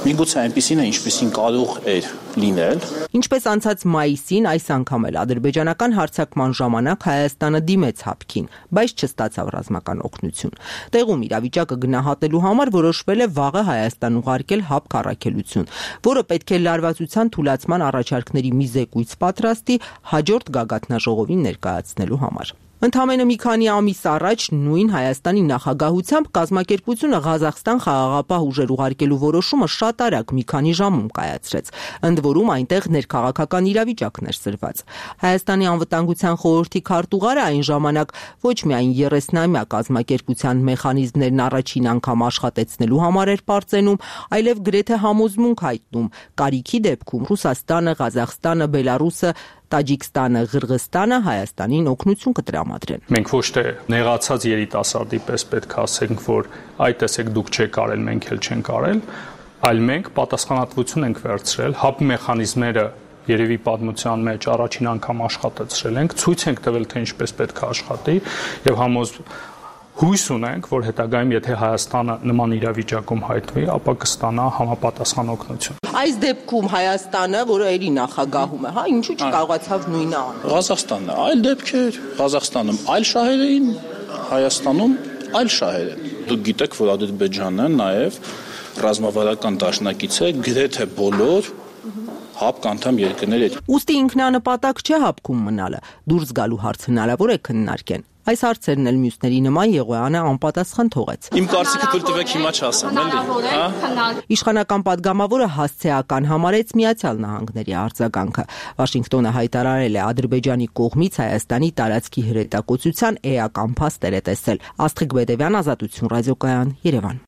Միգուցե այնպեսին է, ինչպեսին կարող էր լինել։ Ինչպես անցած մայիսին, այս անգամ էլ ադրբեջանական հարձակման ժամանակ Հայաստանը դիմեց հապկին, բայց չստացավ ռազմական օգնություն։ Տեղում իրավիճակը գնահատելու համար որոշվել է վաղը Հայաստան ուղարկել հապկ առաքելություն, որը պետք է լարվածության թուլացման առաջարկների մի զեկույց պատրաստի հաջորդ գագաթնաժողովին ներկայացնելու համար։ Ընդամենը մի քանի ամիս առաջ նույն Հայաստանի նախագահությամբ կազմակերպությունը Ղազախստան խաղաղապահ ուժեր ուղարկելու որոշումը շատ արագ մի քանի ժամում կայացրեց, ընդ որում այնտեղ ներքաղաքական իրավիճակն էր սրված։ Հայաստանի անվտանգության խորհրդի քարտուղարը այն ժամանակ ոչ միայն երեսնամյա կազմակերպության մեխանիզմներն առաջին անգամ աշխատեցնելու համար էր պարծենում, այլև գրեթե համոզմունք հայտնում կարիքի դեպքում Ռուսաստանը, Ղազախստանը, Բելարուսը, Տաջիկստանը, Ղրղստանը Հայաստանին օգնություն կտրամադրեն։ Մենք ոչ թե նեղացած երիտասարդի պես պետք է ասենք, որ այ տեսեք դուք չեք արել, մենք էլ չենք արել, այլ մենք պատասխանատվություն ենք վերցրել, հապ մեխանիզմները երևի պատմության մեջ առաջին անգամ աշխատեցրել ենք, ցույց ենք տվել, թե ինչպես պետք է աշխատի եւ համոզ հույս ունենք, որ հետագայում եթե Հայաստանը նման իրավիճակում հայտնվի, ապա կստանա համապատասխան օգնություն։ Այս դեպքում Հայաստանը, որը երի նախագահում է, հա, ինչու չկարողացավ նույնը անել։ Ղազախստանն այլ դեպքեր, Ղազախստանում այլ շահեր էին, Հայաստանում այլ շահեր են։ Դուք գիտեք, որ Ադրբեջանը նաև ռազմավարական դաշնակից է գրեթե բոլոր հապկ անդամ երկրների հետ։ Ուստի ինքնանպատակ չէ հապկում մնալը, դուրս գալու հարց հնարավոր է քննարկեն։ Այս հարցերն էլ մյուսների նման Եղոյանը անպատասխան թողեց։ Իմ կարծիքը թույլ տվեք հիմա չասեմ, էլի, հա։ Իշխանական падգամավորը հասցեական համարեց Միացյալ Նահանգների արձագանքը։ Վաշինգտոնը հայտարարել է Ադրբեջանի կողմից Հայաստանի տարածքի հրետակոծության էական փաստեր է տեսել։ Աստղիկ Բեդևյան, Ազատություն ռադիոկայան, Երևան։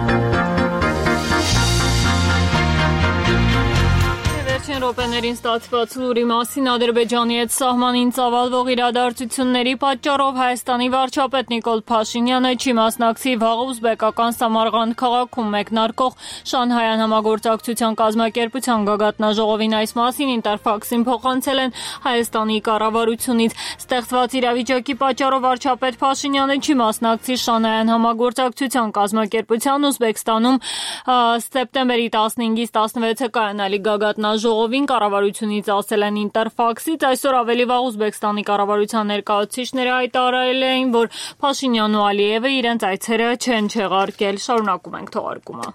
Րոպեներին ստացված լուրի մասին Ադրբեջանի հետ սահմանին ծավալվող իրադարձությունների պատճառով Հայաստանի վարչապետ Նիկոլ Փաշինյանը չի մասնակցի վաղ ուզբեկական Սամարղանդ քաղաքում մեկնարկող Շանհայան համագործակցության կազմակերպության գագաթնաժողովին։ Այս մասին Ինտերֆաքսին փոխանցել են Հայաստանի կառավարությունից։ Ստեղծված իրավիճակի պատճառով վարչապետ Փաշինյանը չի մասնակցի Շանհայան համագործակցության կազմակերպության Ուզբեկստանում սեպտեմբերի տասնհինգից տասնվեցը կայանալի գագաթնաժողով կառավարությունից ասել են Ինտերֆաքսից։ Այսօր ավելի վաղ Ուզբեկստանի կառավարության ներկայացուցիչները հայտարարել էին, որ Փաշինյանն ու Ալիևը իրենց այցերը չեն չեղարկել։ Շարունակում ենք թողարկումը։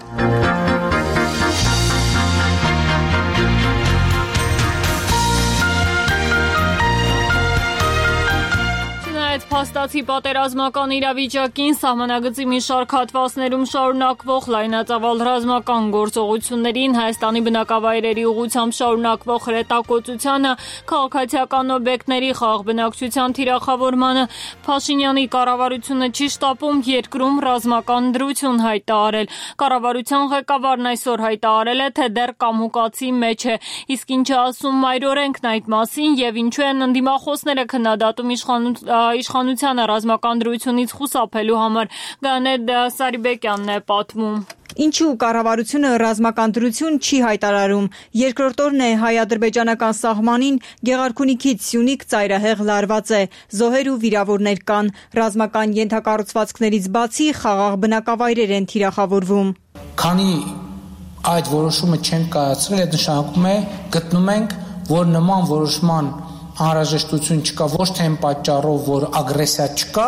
Փաստացի պատերազմական իրավիճակին սահմանագծի մի շարք հատվածներում շարունակվող լայնածավալ ռազմական գործողություններին, Հայաստանի բնակավայրերի ուղղությամբ շարունակվող հրետակոծությանը, քաղաքացիական օբյեկտների խաղաղ բնակչության թիրախավորմանը Փաշինյանի կառավարությունը չի շտապում երկրում ռազմական դրություն հայտարարել։ Կառավարության ղեկավարն այսօր հայտարարել է, թե դեռ կամուկացի մեջ է, իսկ ինչ է ասում մայրօրենքն այդ մասին եւ ինչու են ընդդիմախոսները քննադատում իշխանությանը ռազմական դրությունից խուսափելու համար։ Գանետ Սարիբեկյանն է պատմում։ Ինչու կառավարությունը ռազմական դրություն չի հայտարարում։ Երկրորդ օրն է հայ-ադրբեջանական սահմանին Գեղարքունիքից Սյունիք ծայրահեղ լարված է, զոհեր ու վիրավորներ կան, ռազմական ենթակառուցվածքներից բացի խաղաղ բնակավայրեր են թիրախավորվում։ Քանի այդ որոշումը չեն կայացրել, այդ նշանակում է գտնում ենք, որ նման որոշման անհրաժեշտություն չկա ոչ թե այն պատճառով, որ ագրեսիա չկա,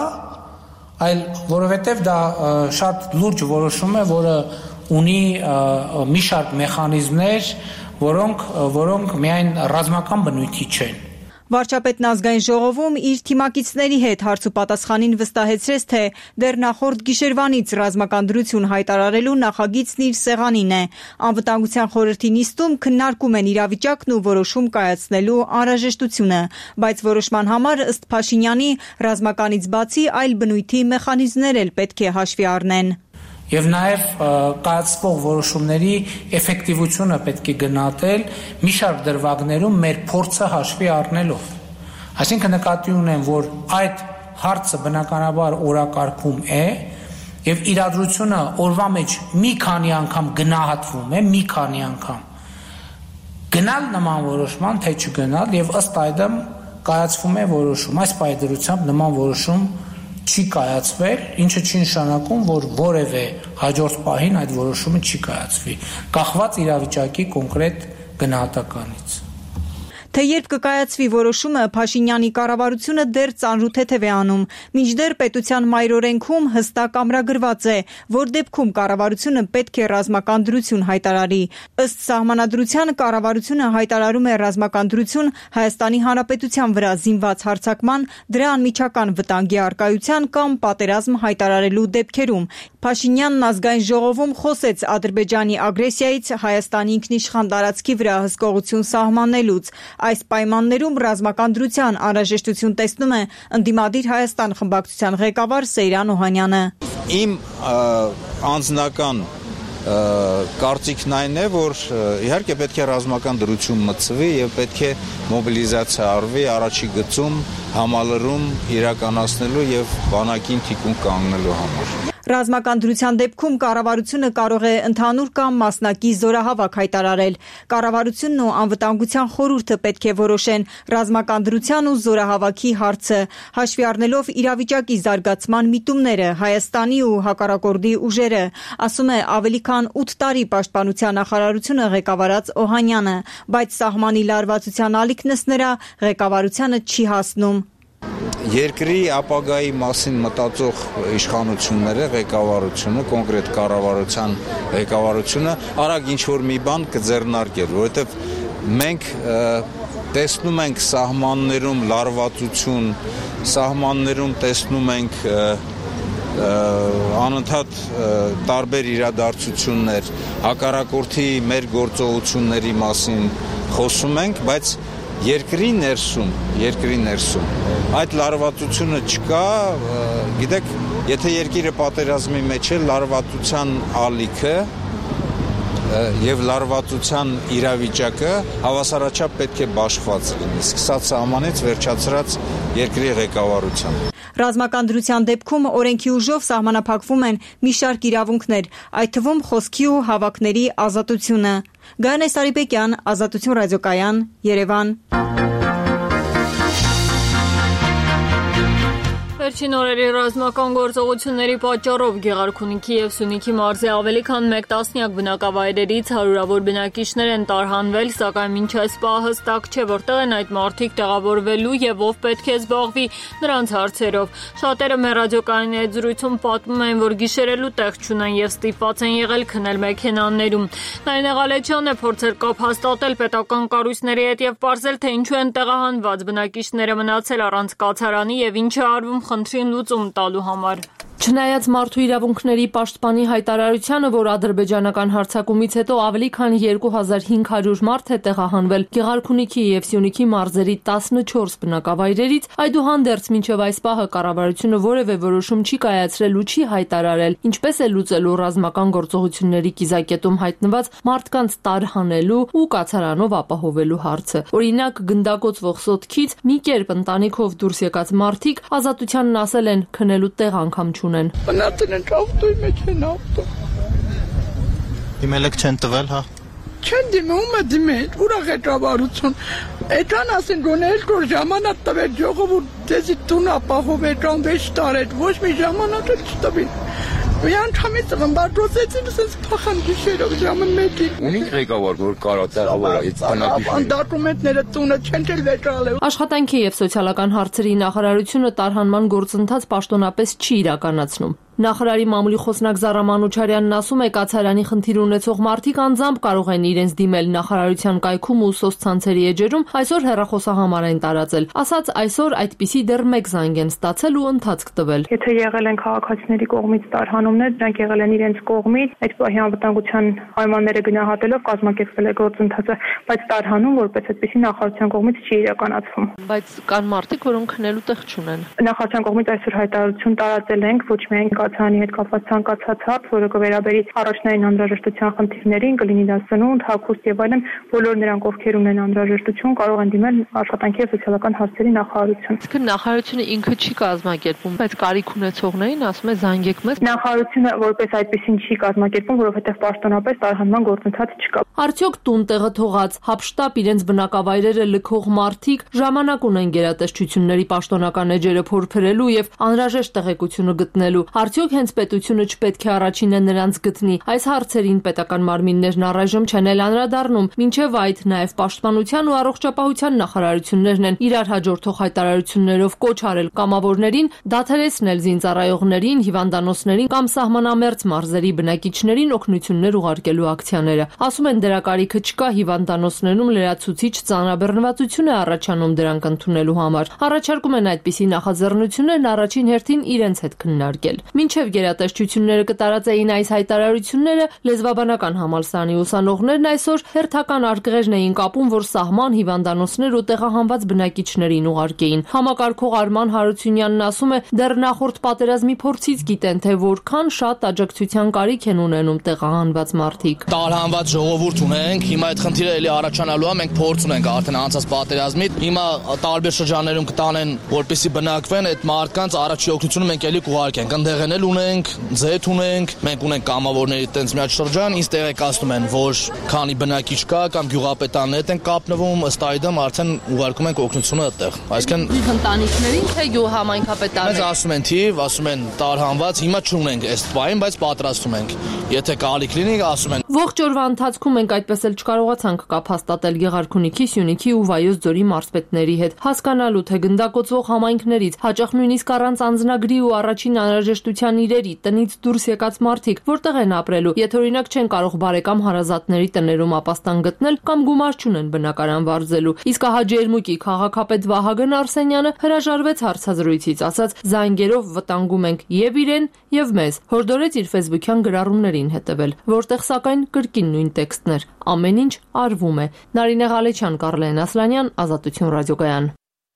այլ որովհետև դա շատ լուրջ որոշում է, որը ունի մի շարք մեխանիզմներ, որոնք որոնք միայն ռազմական բնույթի չեն։ Վարչապետն ազգային ժողովում իր թիմակիցների հետ հարց ու պատասխանին վստահեցրեց, թե դեռ նախորդ գիշերվանից ռազմական դրություն հայտարարելու նախագիծն իր սեղանին է։ Անվտանգության խորհրդի նիստում քննարկում են իրավիճակն ու որոշում կայացնելու անհրաժեշտությունը, բայց որոշման համար ըստ Փաշինյանի ռազմականից բացի այլ բնույթի մեխանիզմներ էլ պետք է հաշվի առնեն։ Եվ նաև կայացվող որոշումների էֆեկտիվությունը պետք է գնահատել մի շարք դրվագներում մեր փորձը հաշվի առնելով։ Այսինքն նկատի ունեմ, որ այդ հարցը բնականաբար օրակարգում է եւ իրադրությունը օրվա մեջ մի քանի անգամ գնահատվում է, մի քանի անգամ։ Գնալ նման որոշման, թե չգնալ, եւ ըստ այդմ կայացվում է որոշում։ Այս պայմանությամբ նման որոշում չի կայացվել, ինչը չի նշանակում, որ որևէ հաջորդ պահին այդ որոշումը չի կայացվի, կախված իրավիճակի կոնկրետ գնահատականից։ Թե երբ կկայացվի որոշումը, Փաշինյանի կառավարությունը դեռ ծանրութեթև է անում, մինչդեռ պետության մայրօրենքում հստակ ամրագրված է, որ դեպքում կառավարությունը պետք է ռազմական դրություն հայտարարի։ Ըստ սահմանադրության կառավարությունը հայտարարում է ռազմական դրություն Հայաստանի Հանրապետության վրա զինված հարձակման, դրա անմիջական վտանգի առկայության կամ պատերազմ հայտարարելու դեպքերում։ Փաշինյանն ազգային ժողովում խոսեց Ադրբեջանի ագրեսիայից Հայաստանի ինքնիշխան տարածքի վրա հսկողություն սահմանելուց։ Այս պայմաններում ռազմական դրության անհրաժեշտություն տեսնում է ընդդիմադիր Հայաստան խմբակցության ղեկավար Սեյրան Օհանյանը։ Իմ անձնական կարծիքն այն է, որ իհարկե պետք է ռազմական դրություն մտցվի եւ պետք է մոբիլիզացիա արվի առաջի գծում համալրում իրականացնելու եւ բանակին թիկուն կանգնելու համար։ Ռազմական դրության դեպքում կառավարությունը կարող է ընդհանուր կամ մասնակի զորահավաք հայտարարել։ Կառավարությունն ու անվտանգության խորհուրդը պետք է որոշեն ռազմական դրության ու զորահավաքի հարցը, հաշվի առնելով իրավիճակի զարգացման միտումները, Հայաստանի ու հակառակորդի ուժերը, ասում է ավելի քան ութ տարի պաշտպանության նախարարությունը ղեկավարած Օհանյանը, բայց սահմանի լարվածության ալիքնս նրա ղեկավարությանը չի հասնում։ Երկրի ապագայի մասին մտածող իշխանությունները, ղեկավարությունը, կոնկրետ կառավարության ղեկավարությունը արագ ինչ-որ մի բան կձեռնարկել, որովհետև մենք տեսնում ենք սահմաններում լարվածություն, սահմաններում տեսնում ենք անընդհատ տարբեր իրադարձություններ, հակառակորդի մեր գործողությունների մասին խոսում ենք, բայց երկրի ներսում, երկրի ներսում այդ լարվածությունը չկա, գիտեք, եթե երկիրը պատերազմի մեջ է, լարվածության ալիքը եւ լարվածության իրավիճակը հավասարաչափ պետք է բաշխված լինի, սկսած սահմանից վերջացրած երկրի ղեկավարությամբ։ Ռազմական դրության դեպքում օրենքի ուժով սահմանափակվում են մի շարք իրավունքներ, այդ թվում խոսքի ու հավաքների ազատությունը։ Գայանե Սարիբեկյան, Ազատություն ռադիոկայան, Երևան։ Վերջին օրերի ռազմական գործողությունների պատճառով Գեղարքունիքի և Սյունիքի մարզի ավելի քան մեկ տասնյակ բնակավայրերից հարյուրավոր բնակիչներ են տարհանվել, սակայն մինչ այս պահը հստակ չէ, որտեղ են այդ մարդիկ տեղավորվելու և ով պետք է զբաղվի նրանց հարցերով։ Շատերը մեր ռադիոկայանի հետ զրույցում պատմում են, որ գիշերելու տեղ չունեն և ստիպված են եղել քնել մեքենաներում։ Նարինե Ղալեչյանն է փորձել կապ հաստատել պետական կառույցների հետ և պարզել, թե ինչու են տեղահանված բնակիչները մնացել առանց կացարանի և ինչ է արվում խնդրին լուծում տալու համար։ Չնայած մարդու իրավունքների պաշտպանի հայտարարությանը, որ ադրբեջանական հարձակումից հետո ավելի քան երկու հազար հինգ հարյուր մարդ է տեղահանվել Գեղարքունիքի և Սյունիքի մարզերի տասնչորս բնակավայրերից, այդուհանդերձ մինչև այս պահը կառավարությունը որևէ որոշում չի կայացրել ու չի հայտարարել, ինչպես է լուծելու ռազմական գործողությունների կիզակետում հայտնված մարդկանց տարհանելու ու կացարանով ապահովելու հարցը։ Օրինակ, գնդակոծվող սոտքից մի կերպ ընտանիքով դուրս եկած մարդիկ Ազատությանն ասել են քնելու տեղ անգամ չունեն։ Մնացել են ավտոյի մեջ են ավտո։ Դիմել եք չեն տվել, հա։ Չեն դիմել, ում է դիմել, ուրախ է ճավարություն։ Էջան ասեն գոնե էլ որ ժամանակ տվեր ժողովուրդ դեզի տուն ապահով էջան վեճ տարեր, ոչ մի ժամանակ էլ չտվին։ Ու անդամից ըմբարդրոցեցին, ասենց փախան գիշերով ժամը մեկին։ Ունի ղեկավար, որ կարա տեղավորա այդ բնակիչները։ Դոկումենտները տունը չեն էլ վեճալել։ Աշխատանքի և սոցիալական հարցերի նախարարությունը տարհանման գործընթաց պաշտոնապես չի իրականացնում։ Նախարարի մամուլի խոսնակ Զառա Մանուչարյանն ասում է, կացարանի խնդիր ունեցող մարդիկ անձամբ կարող են իրենց դիմել նախարարության կայքում ու սոցցանցերի էջերում այսօր հեռախոսահամար են տարածել։ Ասաց, այսօր այդպիսի դեռ մեկ զանգ են ստացել ու ընթացք տվել։ Եթե եղել են քաղաքացիների կողմից տարհանումներ, դրանք եղել են իրենց կողմից, այդ պահի անվտանգության պայմանները գնահատելով կազմակերպվել է գործընթացը, բայց տարհանում որպես այդպիսի նախարարության կողմից չի իրականացվում։ Բայց կան մարդիկ, որոնք քնելու տեղ չունեն։ Նախարարության կողմից այսօր հայտարարություն տարածել ենք ոչ միայն համակարգացանի հետ կապված ցանկացած հարց, որը կվերաբերի առաջնային անհրաժեշտության խնդիրներին, կլինի դա սնունդ, հագուստ եւ այլն, բոլոր նրանք, ովքեր ունեն անհրաժեշտություն, կարող են դիմել աշխատանքի եւ սոցիալական հարցերի նախարարություն։ Իսկ նախարարությունը ինքը չի կազմակերպում, բայց կարիք ունեցողներին ասում է զանգեք մեզ։ Նախարարությունը որպես այդպեսին չի կազմակերպում, որովհետեւ պաշտոնապես տարհանման գործընթաց չկա։ Արդյոք տուն տեղը թողած հապշտապ իրենց բնակավայրերը լքող մարդիկ ժամանակ ունեն գերատեսչությունների պաշտոնական էջերը փորփրելու եւ անհրաժեշտ տեղեկությունը գտնելու։ Արդյոք հենց պետությունը չպետք է առաջինը նրանց գտնի։ Այս հարցերին պետական մարմիններն առայժմ չեն էլ անդրադառնում, մինչեւ այդ նաեւ պաշտպանության ու առողջապահության նախարարություններն են իրար հաջորդող հայտարարություններով կոչ արել կամավորներին դադարեցնել զինծառայողներին, հիվանդանոցներին կամ սահմանամերձ մարզերի բնակիչներին օգնություններ ուղարկելու ակցիաները։ Ասում են դրա կարիքը չկա, հիվանդանոցներում լրացուցիչ ծանրաբեռնվածություն է առաջանում դրանք ընդունելու համար։ Առաջարկում են այդպիսի նախաձեռնություններն առաջին հերթին իրենց հետ քննարկել։ Մինչև գերատեսչությունները կտարածեին այս հայտարարությունները, լեզվաբանական համալսարանի ուսանողներն այսօր հերթական արկղերն էին կապում, որ սահման հիվանդանոցներ ու տեղահանված բնակիչներին ուղարկեին։ Համակարգող Արման Հարությունյանն ասում է, դեռ նախորդ պատերազմի փորձից գիտեն, թե որքան շատ աջակցության կարիք են ունենում տեղահանված մարդիկ։ Տարհանված ժողովուրդ ունենք, հիմա այդ խնդիրը էլի առաջանալու է, մենք փորձ ունենք արդեն անցած պատերազմից։ Հիմա տարբեր շրջաններում կտանեն, որպեսզի բնակվեն այդ մարդկանց առաջի օգնությունը մենք էլի կուղարկենք։ Ընդեղեն էլ ունենք, ձեթ ունենք, մենք ունենք կամավորների տենց մի հատ շրջան, ինձ տեղեկացնում են, որ քանի բնակիչ կա կամ գյուղապետանն հետ են կապնվում, ըստ այդմ արդեն ուղարկում ենք օգնությունը այդտեղ։ Այսինքն ընտանիքներին թե գյուղհամայնքապետարին։ Մեզ ասում են թիվ, ասում են տարհանված, հիմա չունենք այս պահին, բայց պատրաստում ենք։ Եթե կարիք լինի, ասում են։ Ողջ օրվա ընթացքում մենք այդպես էլ չկարողացանք կապ հաստատել Գեղարքունիքի, Սյունիքի ու Վայոց ձորի մարզպետների հետ, հասկանալու թե գնդակոծվող համայնքներից, հաճախ նույնիսկ առանց անձնագրի ու առաջին անհրաժեշտության իրերի, տնից դուրս եկած մարդիկ որտեղ են ապրելու, եթե օրինակ չեն կարող բարեկամ հարազատների տներում ապաստան գտնել կամ գումար չունեն բնակարան վարձելու։ Իսկ Ահաջերմուկի քաղաքապետ Վահագն Արսենյանը հրաժարվեց հարցազրույցից, ասաց զանգերով վտանգում ենք եւ իրեն եւ մեզ, հորդորեց իր ֆեյսբուքյան գրառումներին հետեւել, որտեղ սակայն կրկին նույն տեքստն էր, ամեն ինչ արվում է։ Նարինե Ղալեչյան, Կարլեն Ասլանյան, Ազատություն ռադիոկայան։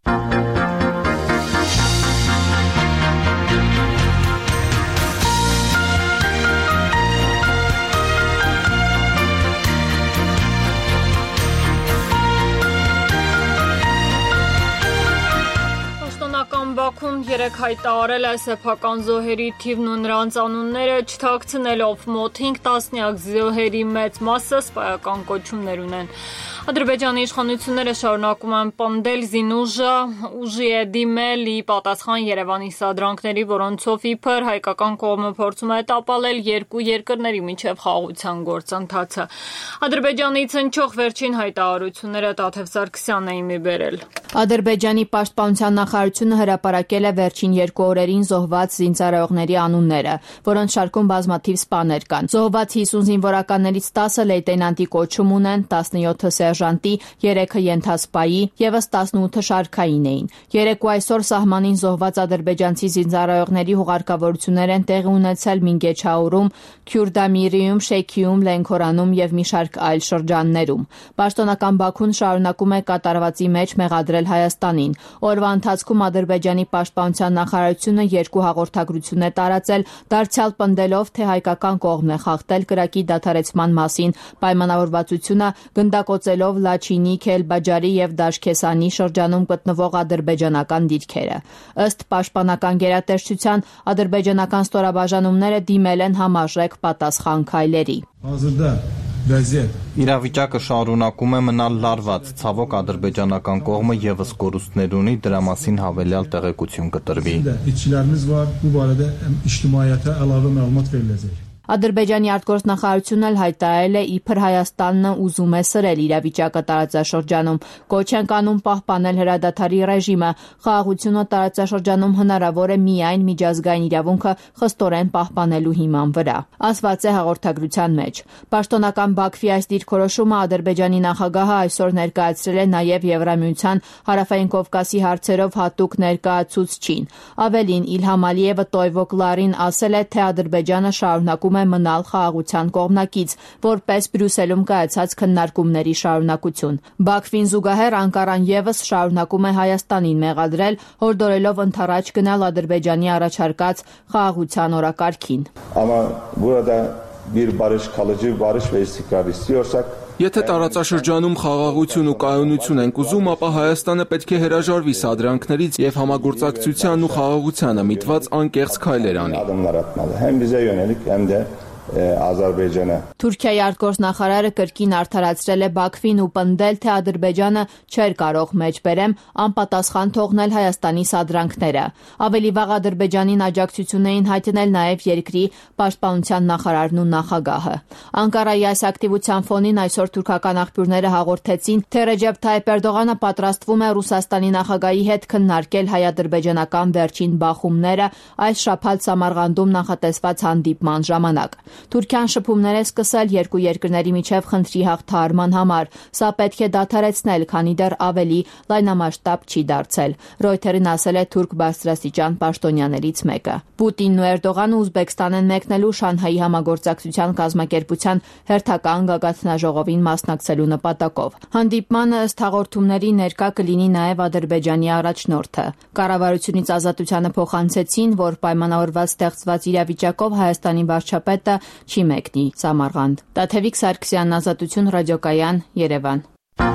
Բաքուն երեկ հայտարարել է սեփական զոհերի թիվն ու նրանց անունները չթաքցնելով մոտ հինգ տասնյակ զոհերի մեծ մասը սպայական կոչումներ ունեն։ Ադրբեջանի իշխանությունները շարունակում են պնդել զինուժը ուժի է դիմել ի պատասխան Երևանի սադրանքների, որոնցով իբր հայկական կողմը փորձում է տապալել երկու երկրների միջև խաղաղության գործընթացը։ Ադրբեջանից հնչող վերջին հայտարարությունները Տաթև Սարգսյանն է իմի բերել։ Ադրբեջանի պաշտպանության նախարարությունը հրապարակել է վերջին երկու օրերին զոհված զինծառայողների անունները, որոնց շարքում բազմաթիվ սպաներ կան։ Զոհված հիսուն զինվորականներից տասը լեյտենանտի կոչում ունեն, տասնյոթը սերժանտի, երեքը ենթասպայի, եւս տասնութը շարքային էին։ Երեկ ու այսօր սահմանին զոհված ադրբեջանցի զինծառայողների հուղարկավորություններ են տեղի ունեցել Մինգեչաուրում, Քյուրդամիրիում, Շեքիում, Լենքորանում եւ մի շարք այլ շրջաններում։ Պաշտոնական Բաքուն շարունակում է կատարվածի մեջ մեղադրել Հայաստանին։ Օրվա ընթացքում Ադրբեջանի պաշտպանության նախարարությունը երկու հաղորդագրություն է տարածել, դարձյալ պնդելով, թե հայկական կողմն է խախտել կրակի դադարեցման մասին պայմանավորվածությունը, գնդակոծելով Լաչինի, Քելբաջարի եւ Դաշքեսանի շրջանում գտնվող ադրբեջանական դիրքերը։ Ըստ պաշտպանական գերատեսչության, ադրբեջանական ստորաբաժանումները դիմել են համարժեք պատասխան քայլերի։ Իրավիճակը շարունակում է մնալ լարված, ցավոք ադրբեջանական կողմը եւս կորուստներ ունի, դրա մասին հավելյալ տեղեկություն կտրվի։ Ադրբեջանի արտգործնախարարությունն էլ հայտարարել է, իբր Հայաստանն ուզում է սրել իրավիճակը տարածաշրջանում, կոչ են կանում պահպանել հրադադարի ռեժիմը, խաղաղությունը տարածաշրջանում հնարավոր է միայն միջազգային իրավունքը խստորեն պահպանելու հիման վրա, ասված է հաղորդագրության մեջ։ Պաշտոնական Բաքվի այս դիրքորոշումը Ադրբեջանի նախագահը այսօր ներկայացրել է նաև Եվրամիության Հարավային Կովկասի հարցերով հատուկ ներկայացուցչին։ Ավելին, Իլհամ Ալիևը Տոյվոկ Լարին ասել է, թե Ադրբեջանը շարունակում համարում է մնալ խաղաղության կողմնակից, որպես Բրյուսելում կայացած քննարկումների շարունակություն։ Բաքվին զուգահեռ Անկարան ևս շարունակում է Հայաստանին մեղադրել, հորդորելով ընդառաջ գնալ Ադրբեջանի առաջարկած խաղաղության օրակարգին։ Եթե տարածաշրջանում խաղաղություն ու կայունություն ենք ուզում, ապա Հայաստանը պետք է հրաժարվի սադրանքներից եւ համագործակցությանն ու խաղաղությանը միտված անկեղծ քայլեր անի։ Թուրքիայի արտգործնախարարը կրկին արդարացրել է Բաքվին ու պնդել, թե Ադրբեջանը չէր կարող մեջբերեմ անպատասխան թողնել Հայաստանի սադրանքները։ Ավելի վաղ Ադրբեջանին աջակցություն էին հայտնել նաև երկրի պաշտպանության նախարարն ու նախագահը։ Անկարայի այս ակտիվության ֆոնին այսօր թուրքական աղբյուրները հաղորդեցին, թե Ռեջեփ Թայիփ Էրդողանը պատրաստվում է Ռուսաստանի նախագահի հետ քննարկել հայ-ադրբեջանական վերջին բախումները այս շաբաթ Սամարղանդում նախատեսված հանդիպման ժամանակ։ Թուրքիան շփումներ է սկսել երկու երկրների միջև խնդրի հաղթահարման համար։ Սա պետք է դադարեցնել, քանի դեռ ավելի լայնամասշտաբ չի դարձել, Ռոյթերին ասել է թուրք բարձրաստիճան պաշտոնյաներից մեկը։ Պուտինն ու Էրդողանը Ուզբեկստան են մեկնելու Շանհայի համագործակցության կազմակերպության հերթական գագաթնաժողովին մասնակցելու նպատակով։ Հանդիպմանը ըստ հաղորդումների ներկա կլինի նաև Ադրբեջանի առաջնորդը։ Կառավարությունից Ազատությանը փոխանցեցին, որ պայմանավորված ստեղծված իրավիճակով Հայաստանի վարչապետը չի մեկնի Սամարղանդ։ Տաթևիկ Սարգսյան, Ազատություն ռադիոկայան, Երևան։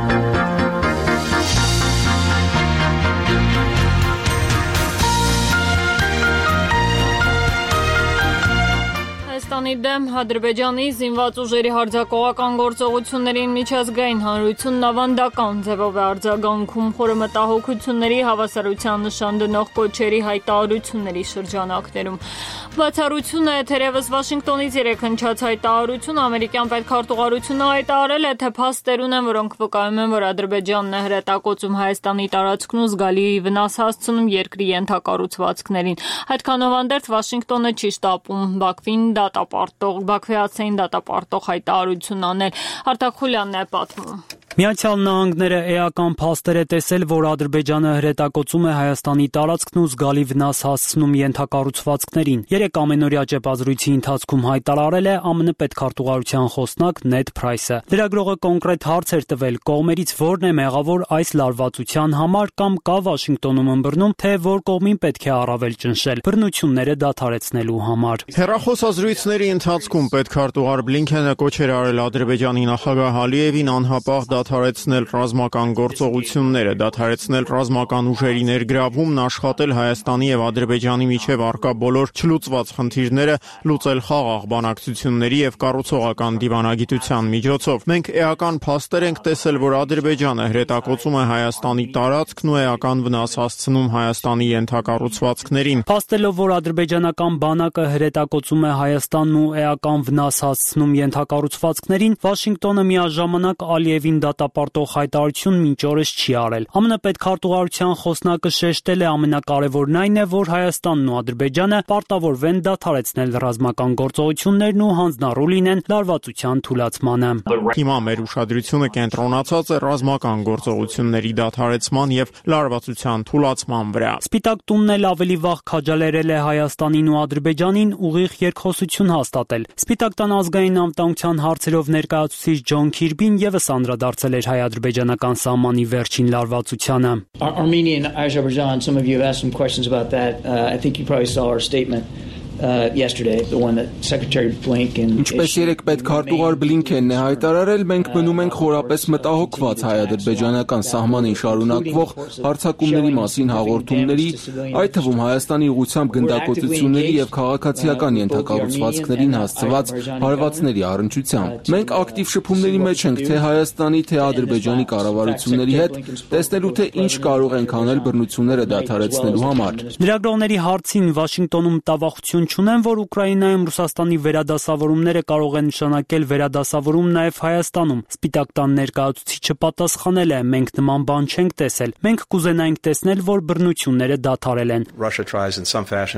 Հայաստանի դեմ Ադրբեջանի զինված ուժերի հարձակողական գործողություններին միջազգային հանրությունն ավանդական ձևով է արձագանքում խորը մտահոգությունների հավասարության նշան դնող կոչերի հայտարարությունների շրջանակներում։ Բացառությունը թերևս Վաշինգտոնից երեկ հնչած հայտարարություն ամերիկյան պետքարտուղարությունը հայտարարել է, թե փաստեր ունեն, որոնք վկայում են, որ Ադրբեջանն է հրետակոծում Հայաստանի տարածքն ու զգալի վնաս հասցնում երկրի ենթակառուցվածքներին։ Այդքանով հանդերձ Վաշինգտոնը չի շտապում Բաքվին դատապարտող, Բաքվիացին դատապարտող հայտարարություն անել։ Արտակ Խուլյանն է պատմում։ Միացյալ Նահանգները էական փաստեր է տեսել, որ Ադրբեջանը հրետակոծում է Հայաստանի տարածքն ու զգալի վնաս հասցնում ենթակառուցվածքներին։ Երեք ամենօրյա ճեպազրույցի ընթացքում հայտարարել է ԱՄՆ պետքարտուղարության խոսնակ Նեդ Փրայսը։ Լրագրողը կոնկրետ հարց էր տվել կողմերից որն է մեղավոր այս լարվածության համար կամ կա Վաշինգտոնում ըմբռնում, թե որ կողմին պետք է առավել ճնշել բռնությունները դադարեցնելու համար։ Հեռախոսազրույցների ընթացքում պետքարտուղար Բլինքենը կոչ էր արել Ադրբեջանի նախագահ Ալիևին անհապաղ դադարեցնել ռազմական գործողությունները, դադարեցնել ռազմական ուժերի ներգրավումն, աշխատել Հայաստանի եւ Ադրբեջանի միջև առկա բոլոր չլուծված խնդիրները, լուծել խաղաղ բանակցությունների եւ կառուցողական դիվանագիտության միջոցով։ Մենք էական փաստեր ենք տեսել, որ Ադրբեջանը հրետակոծում է Հայաստանի տարածքն ու էական վնաս հասցնում Հայաստանի ենթակառուցվածքներին։ Փաստելով, որ ադրբեջանական բանակը հրետակոծում է Հայաստանն ու էական վնաս հասցնում ենթակառուցվածքներին, Վաշինգտոնը միաժամանակ Ալիևին դատապարտող հայտարարություն մինչ օրս չի արել։ ԱՄՆ պետքարտուղարության խոսնակը շեշտել է ամենակարևորն այն է, որ Հայաստանն ու Ադրբեջանը պարտավորվեն դադարեցնել ռազմական գործողություններն ու հանձնառու լինեն լարվածության թուլացմանը։ Հիմա մեր ուշադրությունը կենտրոնացած է ռազմական գործողությունների դադարեցման եւ լարվածության թուլացման վրա։ Սպիտակ տունն էլ ավելի վաղ քաջալերել է Հայաստանին ու Ադրբեջանին ուղիղ երկխոսություն հաստատել։ Սպիտակ տան ազգային անվտանգության հարցերով ներկայացուցիչ Ջոն Քիրբին եւս անդրադարձել էր հայ-ադրբեջանական սահմանի վերջին լարվածությանը։ Armenia and Azerbaijan, some of you have asked some questions about that. Uh, I think you probably saw our statement. Uh, yesterday, the one that Secretary Blinken. Ինչպես երեք պետքարտուղար Բլինքենն է հայտարարել, մենք մնում ենք խորապես մտահոգված հայ-ադրբեջանական սահմանին շարունակվող հարձակումների մասին հաղորդումների, այդ թվում Հայաստանի ուղղությամբ գնդակոծությունների եւ քաղաքացիական ենթակառուցվածքներին հասցված հարվածների առնչությամբ։ Մենք ակտիվ շփումների մեջ ենք թե Հայաստանի, թե Ադրբեջանի կառավարությունների հետ, տեսնելու թե ինչ կարող ենք անել բռնությունները դադարեցնելու համար։ Լրագրողների հարցին Վաշինգտոնում տավախություն չունեն, որ Ուկրաինայում Ռուսաստանի վերադասավորումները կարող են նշանակել վերադասավորում նաև Հայաստանում։ Սպիտակ տան ներկայացուցիչը պատասխանել է. մենք նման բան չենք տեսել։ Մենք կուզենայինք տեսնել, որ բռնությունները դադարել են։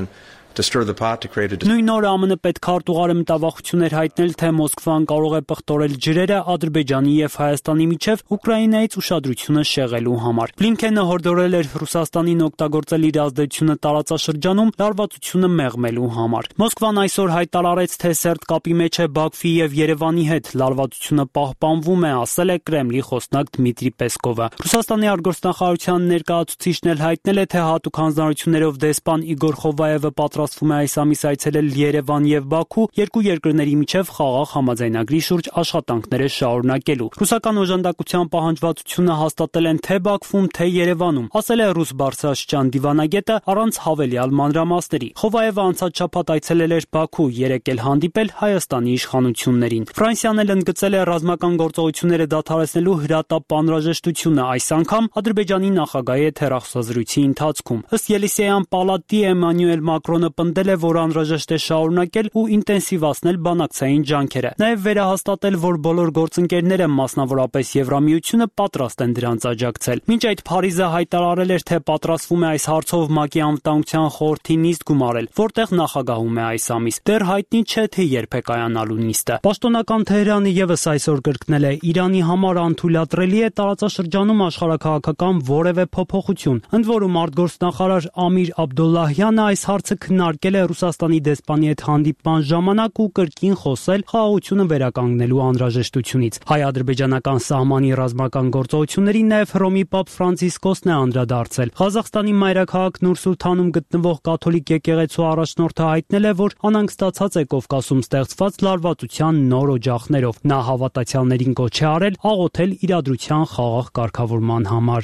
Նույն օրը ԱՄՆ պետքարտուղարը մտավախություն էր հայտնել, թե Մոսկվան կարող է պղտորել ջրերը Ադրբեջանի եւ Հայաստանի միջև Ուկրաինայից ուշադրությունը շեղելու համար։ Բլինքենը հորդորել էր Ռուսաստանին օգտագործել իր ազդեցությունը տարածաշրջանում լարվածությունը մեղմելու համար։ Մոսկվան այսօր հայտարարեց, թե սերտ կապի մեջ է Բաքվի եւ Երևանի հետ, լարվածությունը պահպանվում է, ասել է Կրեմլի խոսնակ Դմիտրի Պեսկովը։ Ռուսաստանի արտգործնախարարության ներկայացուցիչն էլ հայտնել է, թե հատուկ հանձնարարություններով դեսպան Իգոր Խովայևը պատրաստվում է այս ամիս այցելել Երևան եւ Բաքու, երկու երկրների միջև խաղաղ համաձայնագրի շուրջ աշխատանքները շարունակելու։ Ռուսական օժանդակության պահանջվածությունը հաստատել են թե Բաքվում, թե Երևանում, ասել է ռուս բարձրաստիճան դիվանագետը առանց հավելյալ մանրամասների։ Խովայևը անցած շաբաթ այցելել էր Բաքու, երեկ էլ հանդիպել Հայաստանի իշխանություններին։ Ֆրանսիան էլ ընդգծել է ռազմական գործողությունները դադարեցնելու հրատապ անհրաժեշտությունը, այս անգամ Ադրբեջանի նախագահի հետ հեռախոսազրույցի ընթացքում։ Ըստ Ելիսեյան պալատի Էմանուել Մակրոնը պնդել է, որ անհրաժեշտ է շարունակել ու ինտենսիվացնել բանակցային ջանքերը։ Նաև վերահաստատել, որ բոլոր գործընկերները, մասնավորապես Եվրամիությունը, պատրաստ են դրանց աջակցել։ Մինչ այդ Փարիզը հայտարարել էր, թե պատրաստվում է այս հարցով ՄԱԿ-ի անվտանգության խորհրդի նիստ գումարել, որտեղ նախագահում է այս ամիս։ Դեռ հայտնի չէ, թե երբ է կայանալու նիստը։ Պաշտոնական Թեհրանը եւս այսօր կրկնել է, Իրանի համար անթույլատրելի է տարածաշրջանում աշխարհաքաղաքական որևէ փոփոխություն։ Ընդ որում արտգործնախարար Ամիր Աբդոլլահյանը այս հարցը քննարկել է Ռուսաստանի դեսպանի հետ հանդիպման ժամանակ ու կրկին խոսել խաղաղությունը վերականգնելու անհրաժեշտությունից։ Հայ-ադրբեջանական սահմանի ռազմական գործողություններին նաև Հռոմի Պապ Ֆրանցիսկոսն է անդրադարձել։ Ղազախստանի մայրաքաղաք Նուր-Սուլթանում գտնվող կաթոլիկ եկեղեցու առաջնորդը հայտնել է, որ անհանգստացած է Կովկասում ստեղծված լարվածության նոր օջախներով։ Նա հավատացյալներին կոչ է արել աղոթել իրադրության խաղաղ կարգավորման համար։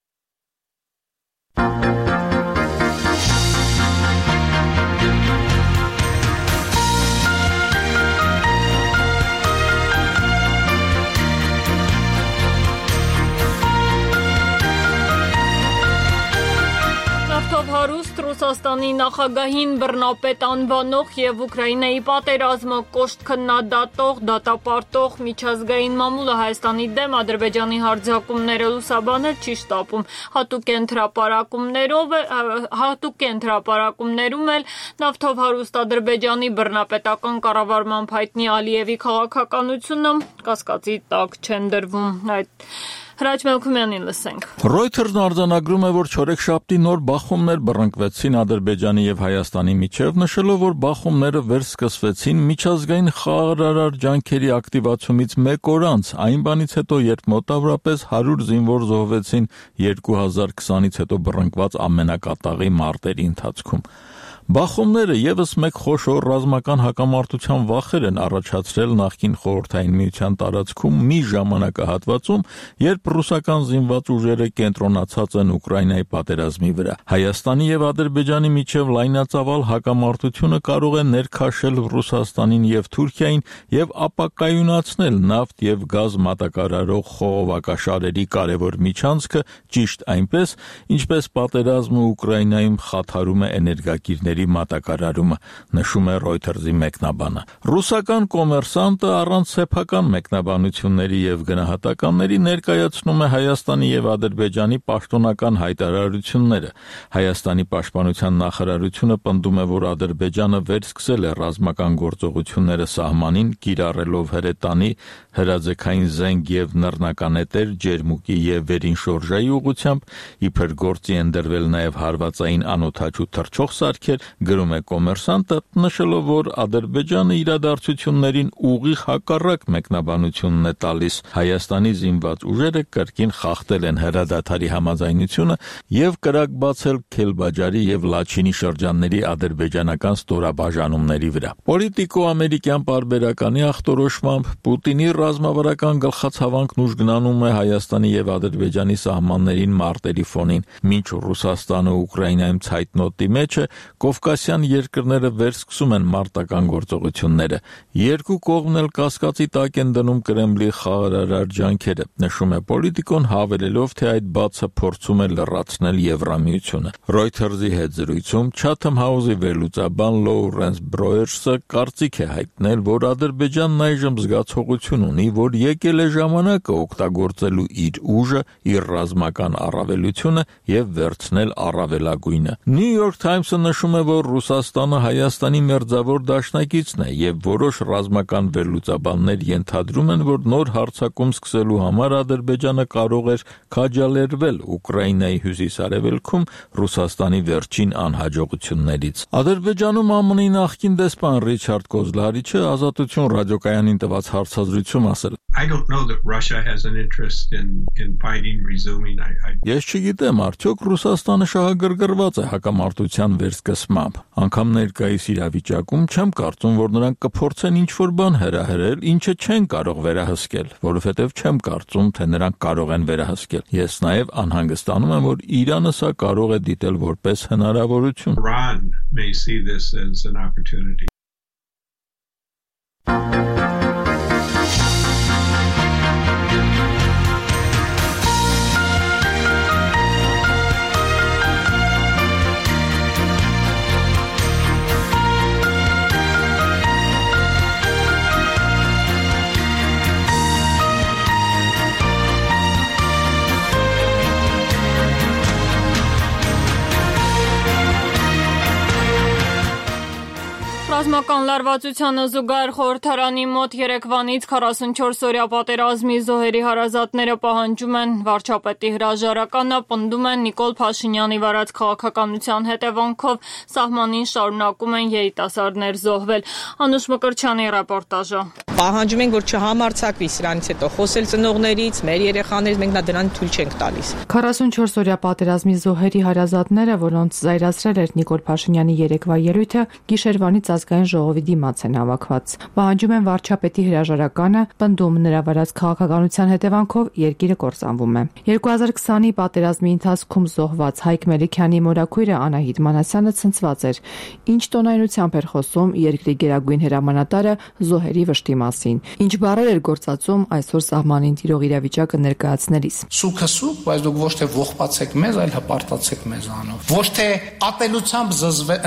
Հարուստ Ռուսաստանի նախագահին բռնապետ անվանող եւ Ուկրաինայի պատերազմը կոշտ քննադատող, դատապարտող միջազգային մամուլը Հայաստանի դեմ Ադրբեջանի հարձակումները լուսաբանել չի շտապում։ Հատուկ ընտրապարակումներով հատուկ ընտրապարակումներում էլ նավթով հարուստ Ադրբեջանի բռնապետական կառավարման հայտնի Ալիևի քաղաքականությունը կասկածի տակ չեն դրվում։ Այդ Հրաչ Մելքումյանին լսենք։ Reuters-ն արձանագրում է, որ չորեքշաբթի նոր բախումներ բռնկվեցին Ադրբեջանի եւ Հայաստանի միջև, նշելով, որ բախումները վերսկսվեցին միջազգային խաղաղարար ջանքերի ակտիվացումից մեկ օր անց, այն բանից հետո, երբ մոտավորապես հարյուր զինվոր զոհվեցին երկու հազար քսանից հետո բռնկված ամենակատաղի մարտերի ընթացքում։ Բախումները եւս մեկ խոշոր ռազմական հակամարտության վախեր են առաջացրել նախկին խորհրդային միության տարածքում մի ժամանակահատվածում, երբ ռուսական զինված ուժերը կենտրոնացած են Ուկրաինայի պատերազմի վրա։ Հայաստանի եւ Ադրբեջանի միջև լայնածավալ հակամարտությունը կարող է ներքաշել Ռուսաստանին եւ Թուրքիային եւ ապակայունացնել նավթ եւ գազ մատակարարող խողովակաշարերի կարևոր միջանցքը ճիշտ այնպես, ինչպես պատերազմը Ուկրաինայում խաթարում է էներգակիրների մատակարարումը, նշում է Reuters-ի մեկնաբանը։ Ռուսական կոմերսանտը առանց սեփական մեկնաբանությունների եւ գնահատականների ներկայացնում է Հայաստանի եւ Ադրբեջանի պաշտոնական հայտարարությունները։ Հայաստանի պաշտպանության նախարարությունը պնդում է, որ Ադրբեջանը վերսկսել է ռազմական գործողությունները սահմանին, կիրառելով հրետանի, հրաձգային զենք եւ նռնականետեր ջերմուկի եւ վերին շորժայի ուղղությամբ, իբր գործի են դրվել նաեւ հարվածային անօդաչու թռչող սարքեր, գրում է կոմերսանտը, նշելով, որ Ադրբեջանը իրադարձություններին ուղիղ հակառակ մեկնաբանությունն է տալիս։ Հայաստանի զինված ուժերը կրկին խախտել են հրադադարի համաձայնությունը եւ կրակ բացել Քելբաջարի եւ Լաչինի շրջանների ադրբեջանական ստորաբաժանումների վրա։ Պոլիտիկո-ամերիկյան պարբերականի ախտորոշմամբ Պուտինի ռազմավարական գլխացավանքն ուժգնանում է Հայաստանի եւ Ադրբեջանի սահմաններին մարտերի ֆոնին, մինչ Ռուսաստանը Ուկրաինայում ցայտնոտի մեջ է, Կովկասյան երկրները վերսկսում են մարտական գործողությունները։ Երկու կողմն էլ կասկածի տակ են դնում Կրեմլի խաղաղարար ջանքերը, նշում է Պոլիտիկոն, հավելելով, թե այդ բացը փորձում է լրացնել Եվրամիությունը։ Reuters-ի հետ զրույցում Chatham House-ի վերլուծաբան Լոուրենս Բրոերսը կարծիք է հայտնել, որ Ադրբեջանն այժմ զգացողություն ունի, որ եկել է ժամանակը օգտագործելու իր ուժը, իր ռազմական առավելությունը եւ վերցնել առավելագույնը։ New York Times-ը նշում է, որ Ռուսաստանը Հայաստանի մերձավոր դաշնակիցն է եւ որոշ ռազմական վերլուծաբաններ ենթադրում են, որ նոր հարձակում սկսելու համար Ադրբեջանը կարող էր քաջալերվել Ուկրաինայի հյուսիս-արևելքում Ռուսաստանի վերջին անհաջողություններից։ Ադրբեջանում ԱՄՆ ԱՄՆ-ի նախկին դեսպան Ռիչարդ Կոզլարիչը Ազատություն ռադիոկայանին տված հարցազրույցում ասել. I don't know that Russia has an interest in in fighting resuming. I, I... Ես չգիտեմ, արդյոք Ռուսաստանը շահագրգռված է հակամարտության վերսկսմամբ։ Անկամ ներկայիս իրավիճակում չեմ կարծում, որ նրանք կփորձեն ինչ-որ բան հրահրել, ինչը չեն կարող վերահսկել, որովհետև չեմ կարծում, թե նրանք կարող են վերահսկել։ Ես նաև անհանգստանում եմ, որ Իրանը սա կարող է դիտել որպես հնարավորություն։ Iran may see this as an opportunity. Ռազմական լարվածությանը զուգահեռ խորհրդարանի մոտ երեկվանից քառասունչորս օրյա պատերազմի զոհերի հարազատները պահանջում են վարչապետի հրաժարականը, պնդում են Նիկոլ Փաշինյանի վարած քաղաքականության հետևանքով սահմանին շարունակում են երիտասարդներ զոհվել։ Անուշ Մկրտչյանի ռեպորտաժը։ Պահանջում ենք, որ չհամարձակվի սրանից հետո խոսել ծնողներից, մեր երեխաներից, մենք նա դրան թույլ չենք տալիս։ քառասունչորս օրյա պատերազմի զոհերի հարազատները, որոնց զայրացրել էր Նիկոլ Փաշինյանի երեկվա ելույթը, գիշերվանից ազգային ժողովի դիմաց են հավաքված։ Պահանջում են վարչապետի հրաժարականը, պնդում նրա վարած քաղաքականության հետևանքով երկիրը կործանվում է։ երկու հազար քսանի պատերազմի ընթացքում զոհված Հայկ Մելիքյանի մորաքույրը Անահիտ Մանասյանը ցնցված էր, ինչ տոնայնությամբ էր խոսում երկրի գերագույն հրամանատարը զոհերի վշտի մասին, ինչ բառեր էր գործածում այսօր սահմանին տիրող իրավիճակը ներկայացնելիս։ Սուքը սուք, բայց դուք ոչ թե ողբացեք մեզ, այլ հպարտացեք մեզանով։ Ոչ թե ատելությամբ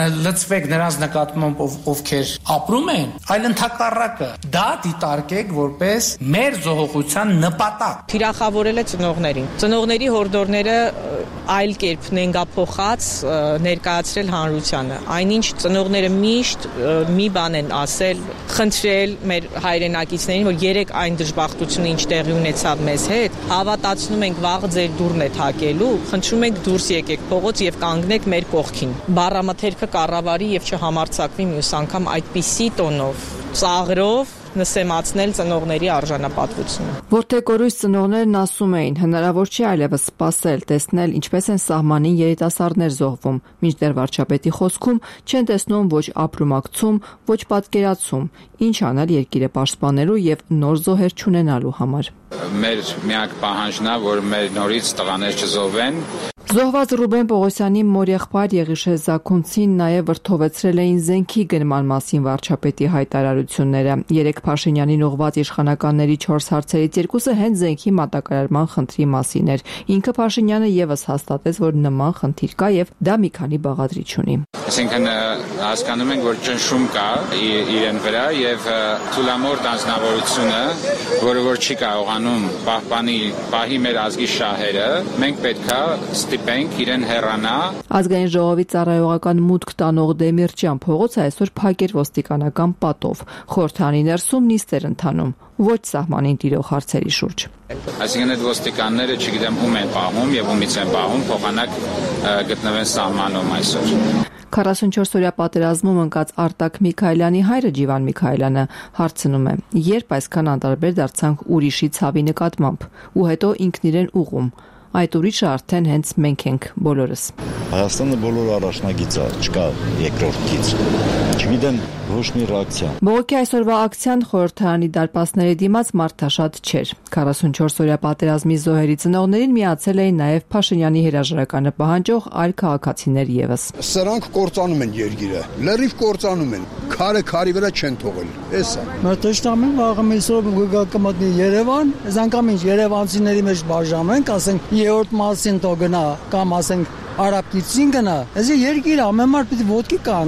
լծվեք նրանց նկատմամբ, ովքեր ապրում են, այլ ընդհակառակը դա դիտարկեք որպես մեր զոհողության նպատակ։ Թիրախավորել է ծնողներին։ Ծնողների հորդորները այլ կերպ նենգափոխած ներկայացրել հանրությանը։ Այնինչ ծնողները միշտ մի բան են ասել, խնդրել մեր հայրենակիցներին, որ երեք այն դժբախտությունը, ինչ տեղի ունեցավ մեզ հետ, հավատացնում ենք վաղը ձեր դուռն է թակելու, խնդրում ենք դուրս եկեք փողոց եւ կանգնեք մեր կողքին։ Բառամթերքը կառավարի եւ չհամարձակվի մյուս անգամ այդպիսի տոնով, ծաղրով նսեմացնել ծնողների արժանապատվությունը։ Որտեղորույս ծնողներն ասում էին, հնարավոր չի այլևս սպասել, տեսնել ինչպես են սահմանին երիտասարդներ զոհվում, մինչդեռ վարչապետի խոսքում չեն տեսնում ոչ ապրումակցում, ոչ պատկերացում, ինչ անել երկիրը պաշտպանելու եւ նոր զոհեր չունենալու համար։ Մեր միակ պահանջն է, որ մեր նորից տղաներ չզոհվեն։ Զոհված Ռուբեն Պողոսյանի մորեղբայր Եղիշե Զաքունցին նաև վրթովեցրել էին զենքի գնման մասին վարչապետի հայտարարությունները։ Երեք Փաշինյանին ուղղված իշխանականների չորս հարցերից երկուսը հենց զենքի մատակարարման խնդրի մասին էր։ Ինքը Փաշինյանը եւս հաստատեց, որ նման խնդիր կա եւ դա մի քանի բաղադրիչ ունի։ Այսինքն հասկանում ենք, որ ճնշում կա իրեն վրա եւ ցուլամորտ անձնավորությունը, որը որ չի կարողանում պահպանի պահի մեր ազգի շահերը, մենք պետքա ստիպենք իրեն հեռանա։ Ազգային ժողովի ծառայողական մուտք տանող Դեմիրճյան փողոցը այսօր փակ էր ոստիկանական պատով։ Խորհրդանի ներսում նիստեր ընթանում, ոչ սահմանին տիրող հարցերի շուրջ։ Այսինքն այդ ոստիկանները չգիտեմ ում են պահում եւ ումից են պահում, փոխանակ գտնվեն սահմանում այսօր։ քառասունչորս օրյա պատերազմում ընկած Արտակ Միքայելյանի հայրը Ջիվան Միքայելյանը հարցնում է. երբ այսքան անտարբեր դարձանք ուրիշի ցավի նկատմամբ, ու հետո ինքն իրեն ուղում։ Այդ ուրիշը արդեն հենց մենք ենք բոլորս։ Հայաստանը բոլոր առաջնագիծ է, չկա երկրորդ գիծ։ Չգիտեմ ոչ մի ռեակցիա։ Բողոքի այսօրվա ակցիան խորհրդարանի դարպասների դիմաց մարդաշատ չէր։ քառասունչորս օրյա պատերազմի զոհերի ծնողներին միացել էին նաև Փաշինյանի հրաժարականը պահանջող այլ քաղաքացիներ եւս։ Սրանք կործանում են երկիրը, լրիվ կործանում են, քարը քարի վրա չեն թողել։ Էսա։ Մեր տեստամեն վաղը միսով գա կմտնի Երևան, այս անգամ ինչ երևանցիների մեջ բաժանենք, ասենք երրորդ մասին թող գնա կամ ասենք արաբկիցին գնա։ Այս երկիրը ամեն մարդ պիտի ոտքի կանգնի։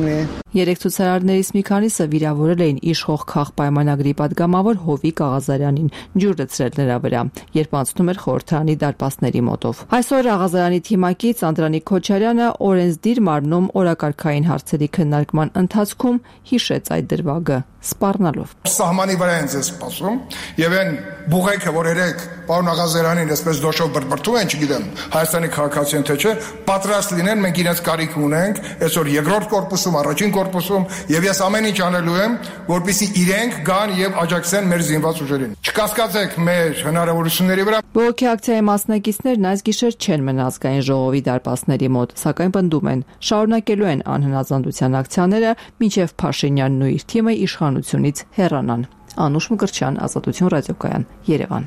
Երեք ցուցարարներից մի քանիսը վիրավորել էին իշխող քաղ պայմանագրի падգամավոր Հովիկ Աղազարյանին, ջուր լցրել նրա վրա, երբ անցնում էր խորհրդարանի դարպասների մոտով։ Այսօր Աղազարյանի թիմակից Անդրանիկ Քոչարյանը օրենսդիր մարմնում օրակարգային հարցերի քննարկման ընթացքում հիշեց այդ դրվագը, սպառնալով. Սահմանի վրա են ձեզ սպասում, եւ այն բուղեքը, որ երեք պարոն Աղազարյանին այսպես դոշով բրբրթում են, չգիտեմ, Հայաստանի քաղաքացի են թե չէ, պատրաստ լինեն, մենք իրենց կարիք ունենք, այսօր երկրորդ կորպուսում, առաջին կորպուսում, եւ ես ամեն ինչ անելու եմ, որպեսզի իրենք գան եւ աջակցեն մեր զինված ուժերին։ Չկասկածեք մեր հնարավորությունների վրա։ Բողոքի ակցիայի մասնակիցներն այս գիշեր չեն մնա ազգային ժողովի դարպասների մոտ, սակայն պնդում են, շարունակելու են անհնազանդության ակցիաները, մինչև Փաշինյանն ու իր թիմը իշխանությունից հեռանան։ Անուշ Մկրտչյան, Ազատություն ռադիոկայան, Երևան։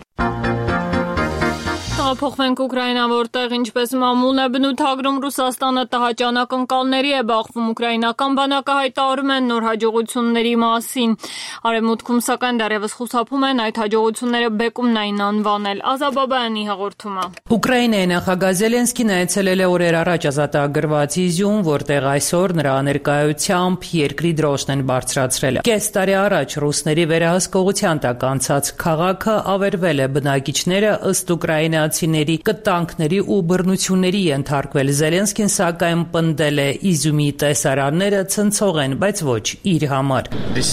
Փոխվենք Ուկրաինա, որտեղ ինչպես մամուլն է բնութագրում, Ռուսաստանը տհաճ անկալների է բախվում, ուկրաինական բանակը հայտարարում են նոր հաջողությունների մասին։ Արևմուտքում սակայն դեռևս խուսափում են այդ հաջողությունները բեկումնային անվանել։ Ազաբաբայանի հաղորդումը։ Ուկրաինայի նախագահ Զելենսկին այցելել է օրեր առաջ ազատագրված Իզյում, որտեղ այսօր նրա ներկայությամբ երկրի դրոշն են բարձրացրել։ Կես տարի առաջ ռուսների վերահսկողության տակ անցած քաղաքը ավերվել է, բնակիչները ըստ ուկրաինացիների կտանքների ու բռնությունների ենթարկվել։ Զելենսկին սակայն պնդել է Իզյումի տեսարանները ցնցող են, բայց ոչ իր համար։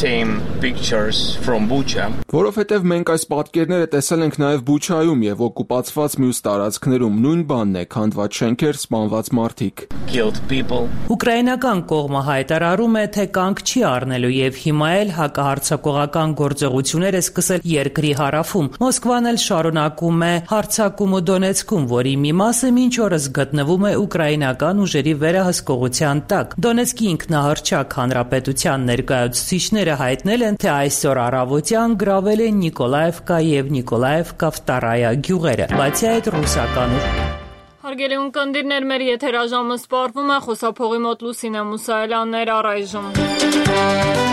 Որովհետև մենք այս պատկերները տեսել ենք նաև Բուչայում եւ օկուպացված մյուս տարածքներում, նույն բանն է՝ քանդված շենքեր, սպանված մարդիկ։ Ուկրաինական կողմը հայտարարում է, թե կանգ չի առնելու եւ հիմա էլ հակահարձակողական գործողություններ է սկսել երկրի հարավում։ Մոսկվան էլ շարունակում է հարձակումը Դոնեցկում, որի մի մասը մինչ օրս գտնվում է ուկրաինական ուժերի վերահսկողության տակ։ Դոնեցկի ինքնահռչակ հանրապետության ներկայացուցիչները հայտնել են, թե այսօր առավոտյան գրավել են Նիկոլաևկա եւ Նիկոլաևկա վտարայա գյուղերը։ Բացի այդ ռուսական Հարգելի ունկնդիրներ, մեր եթերաժամը սպառվում է, խոսափողի մոտ Լուսինե Մուսայելյանն էր առայժմ։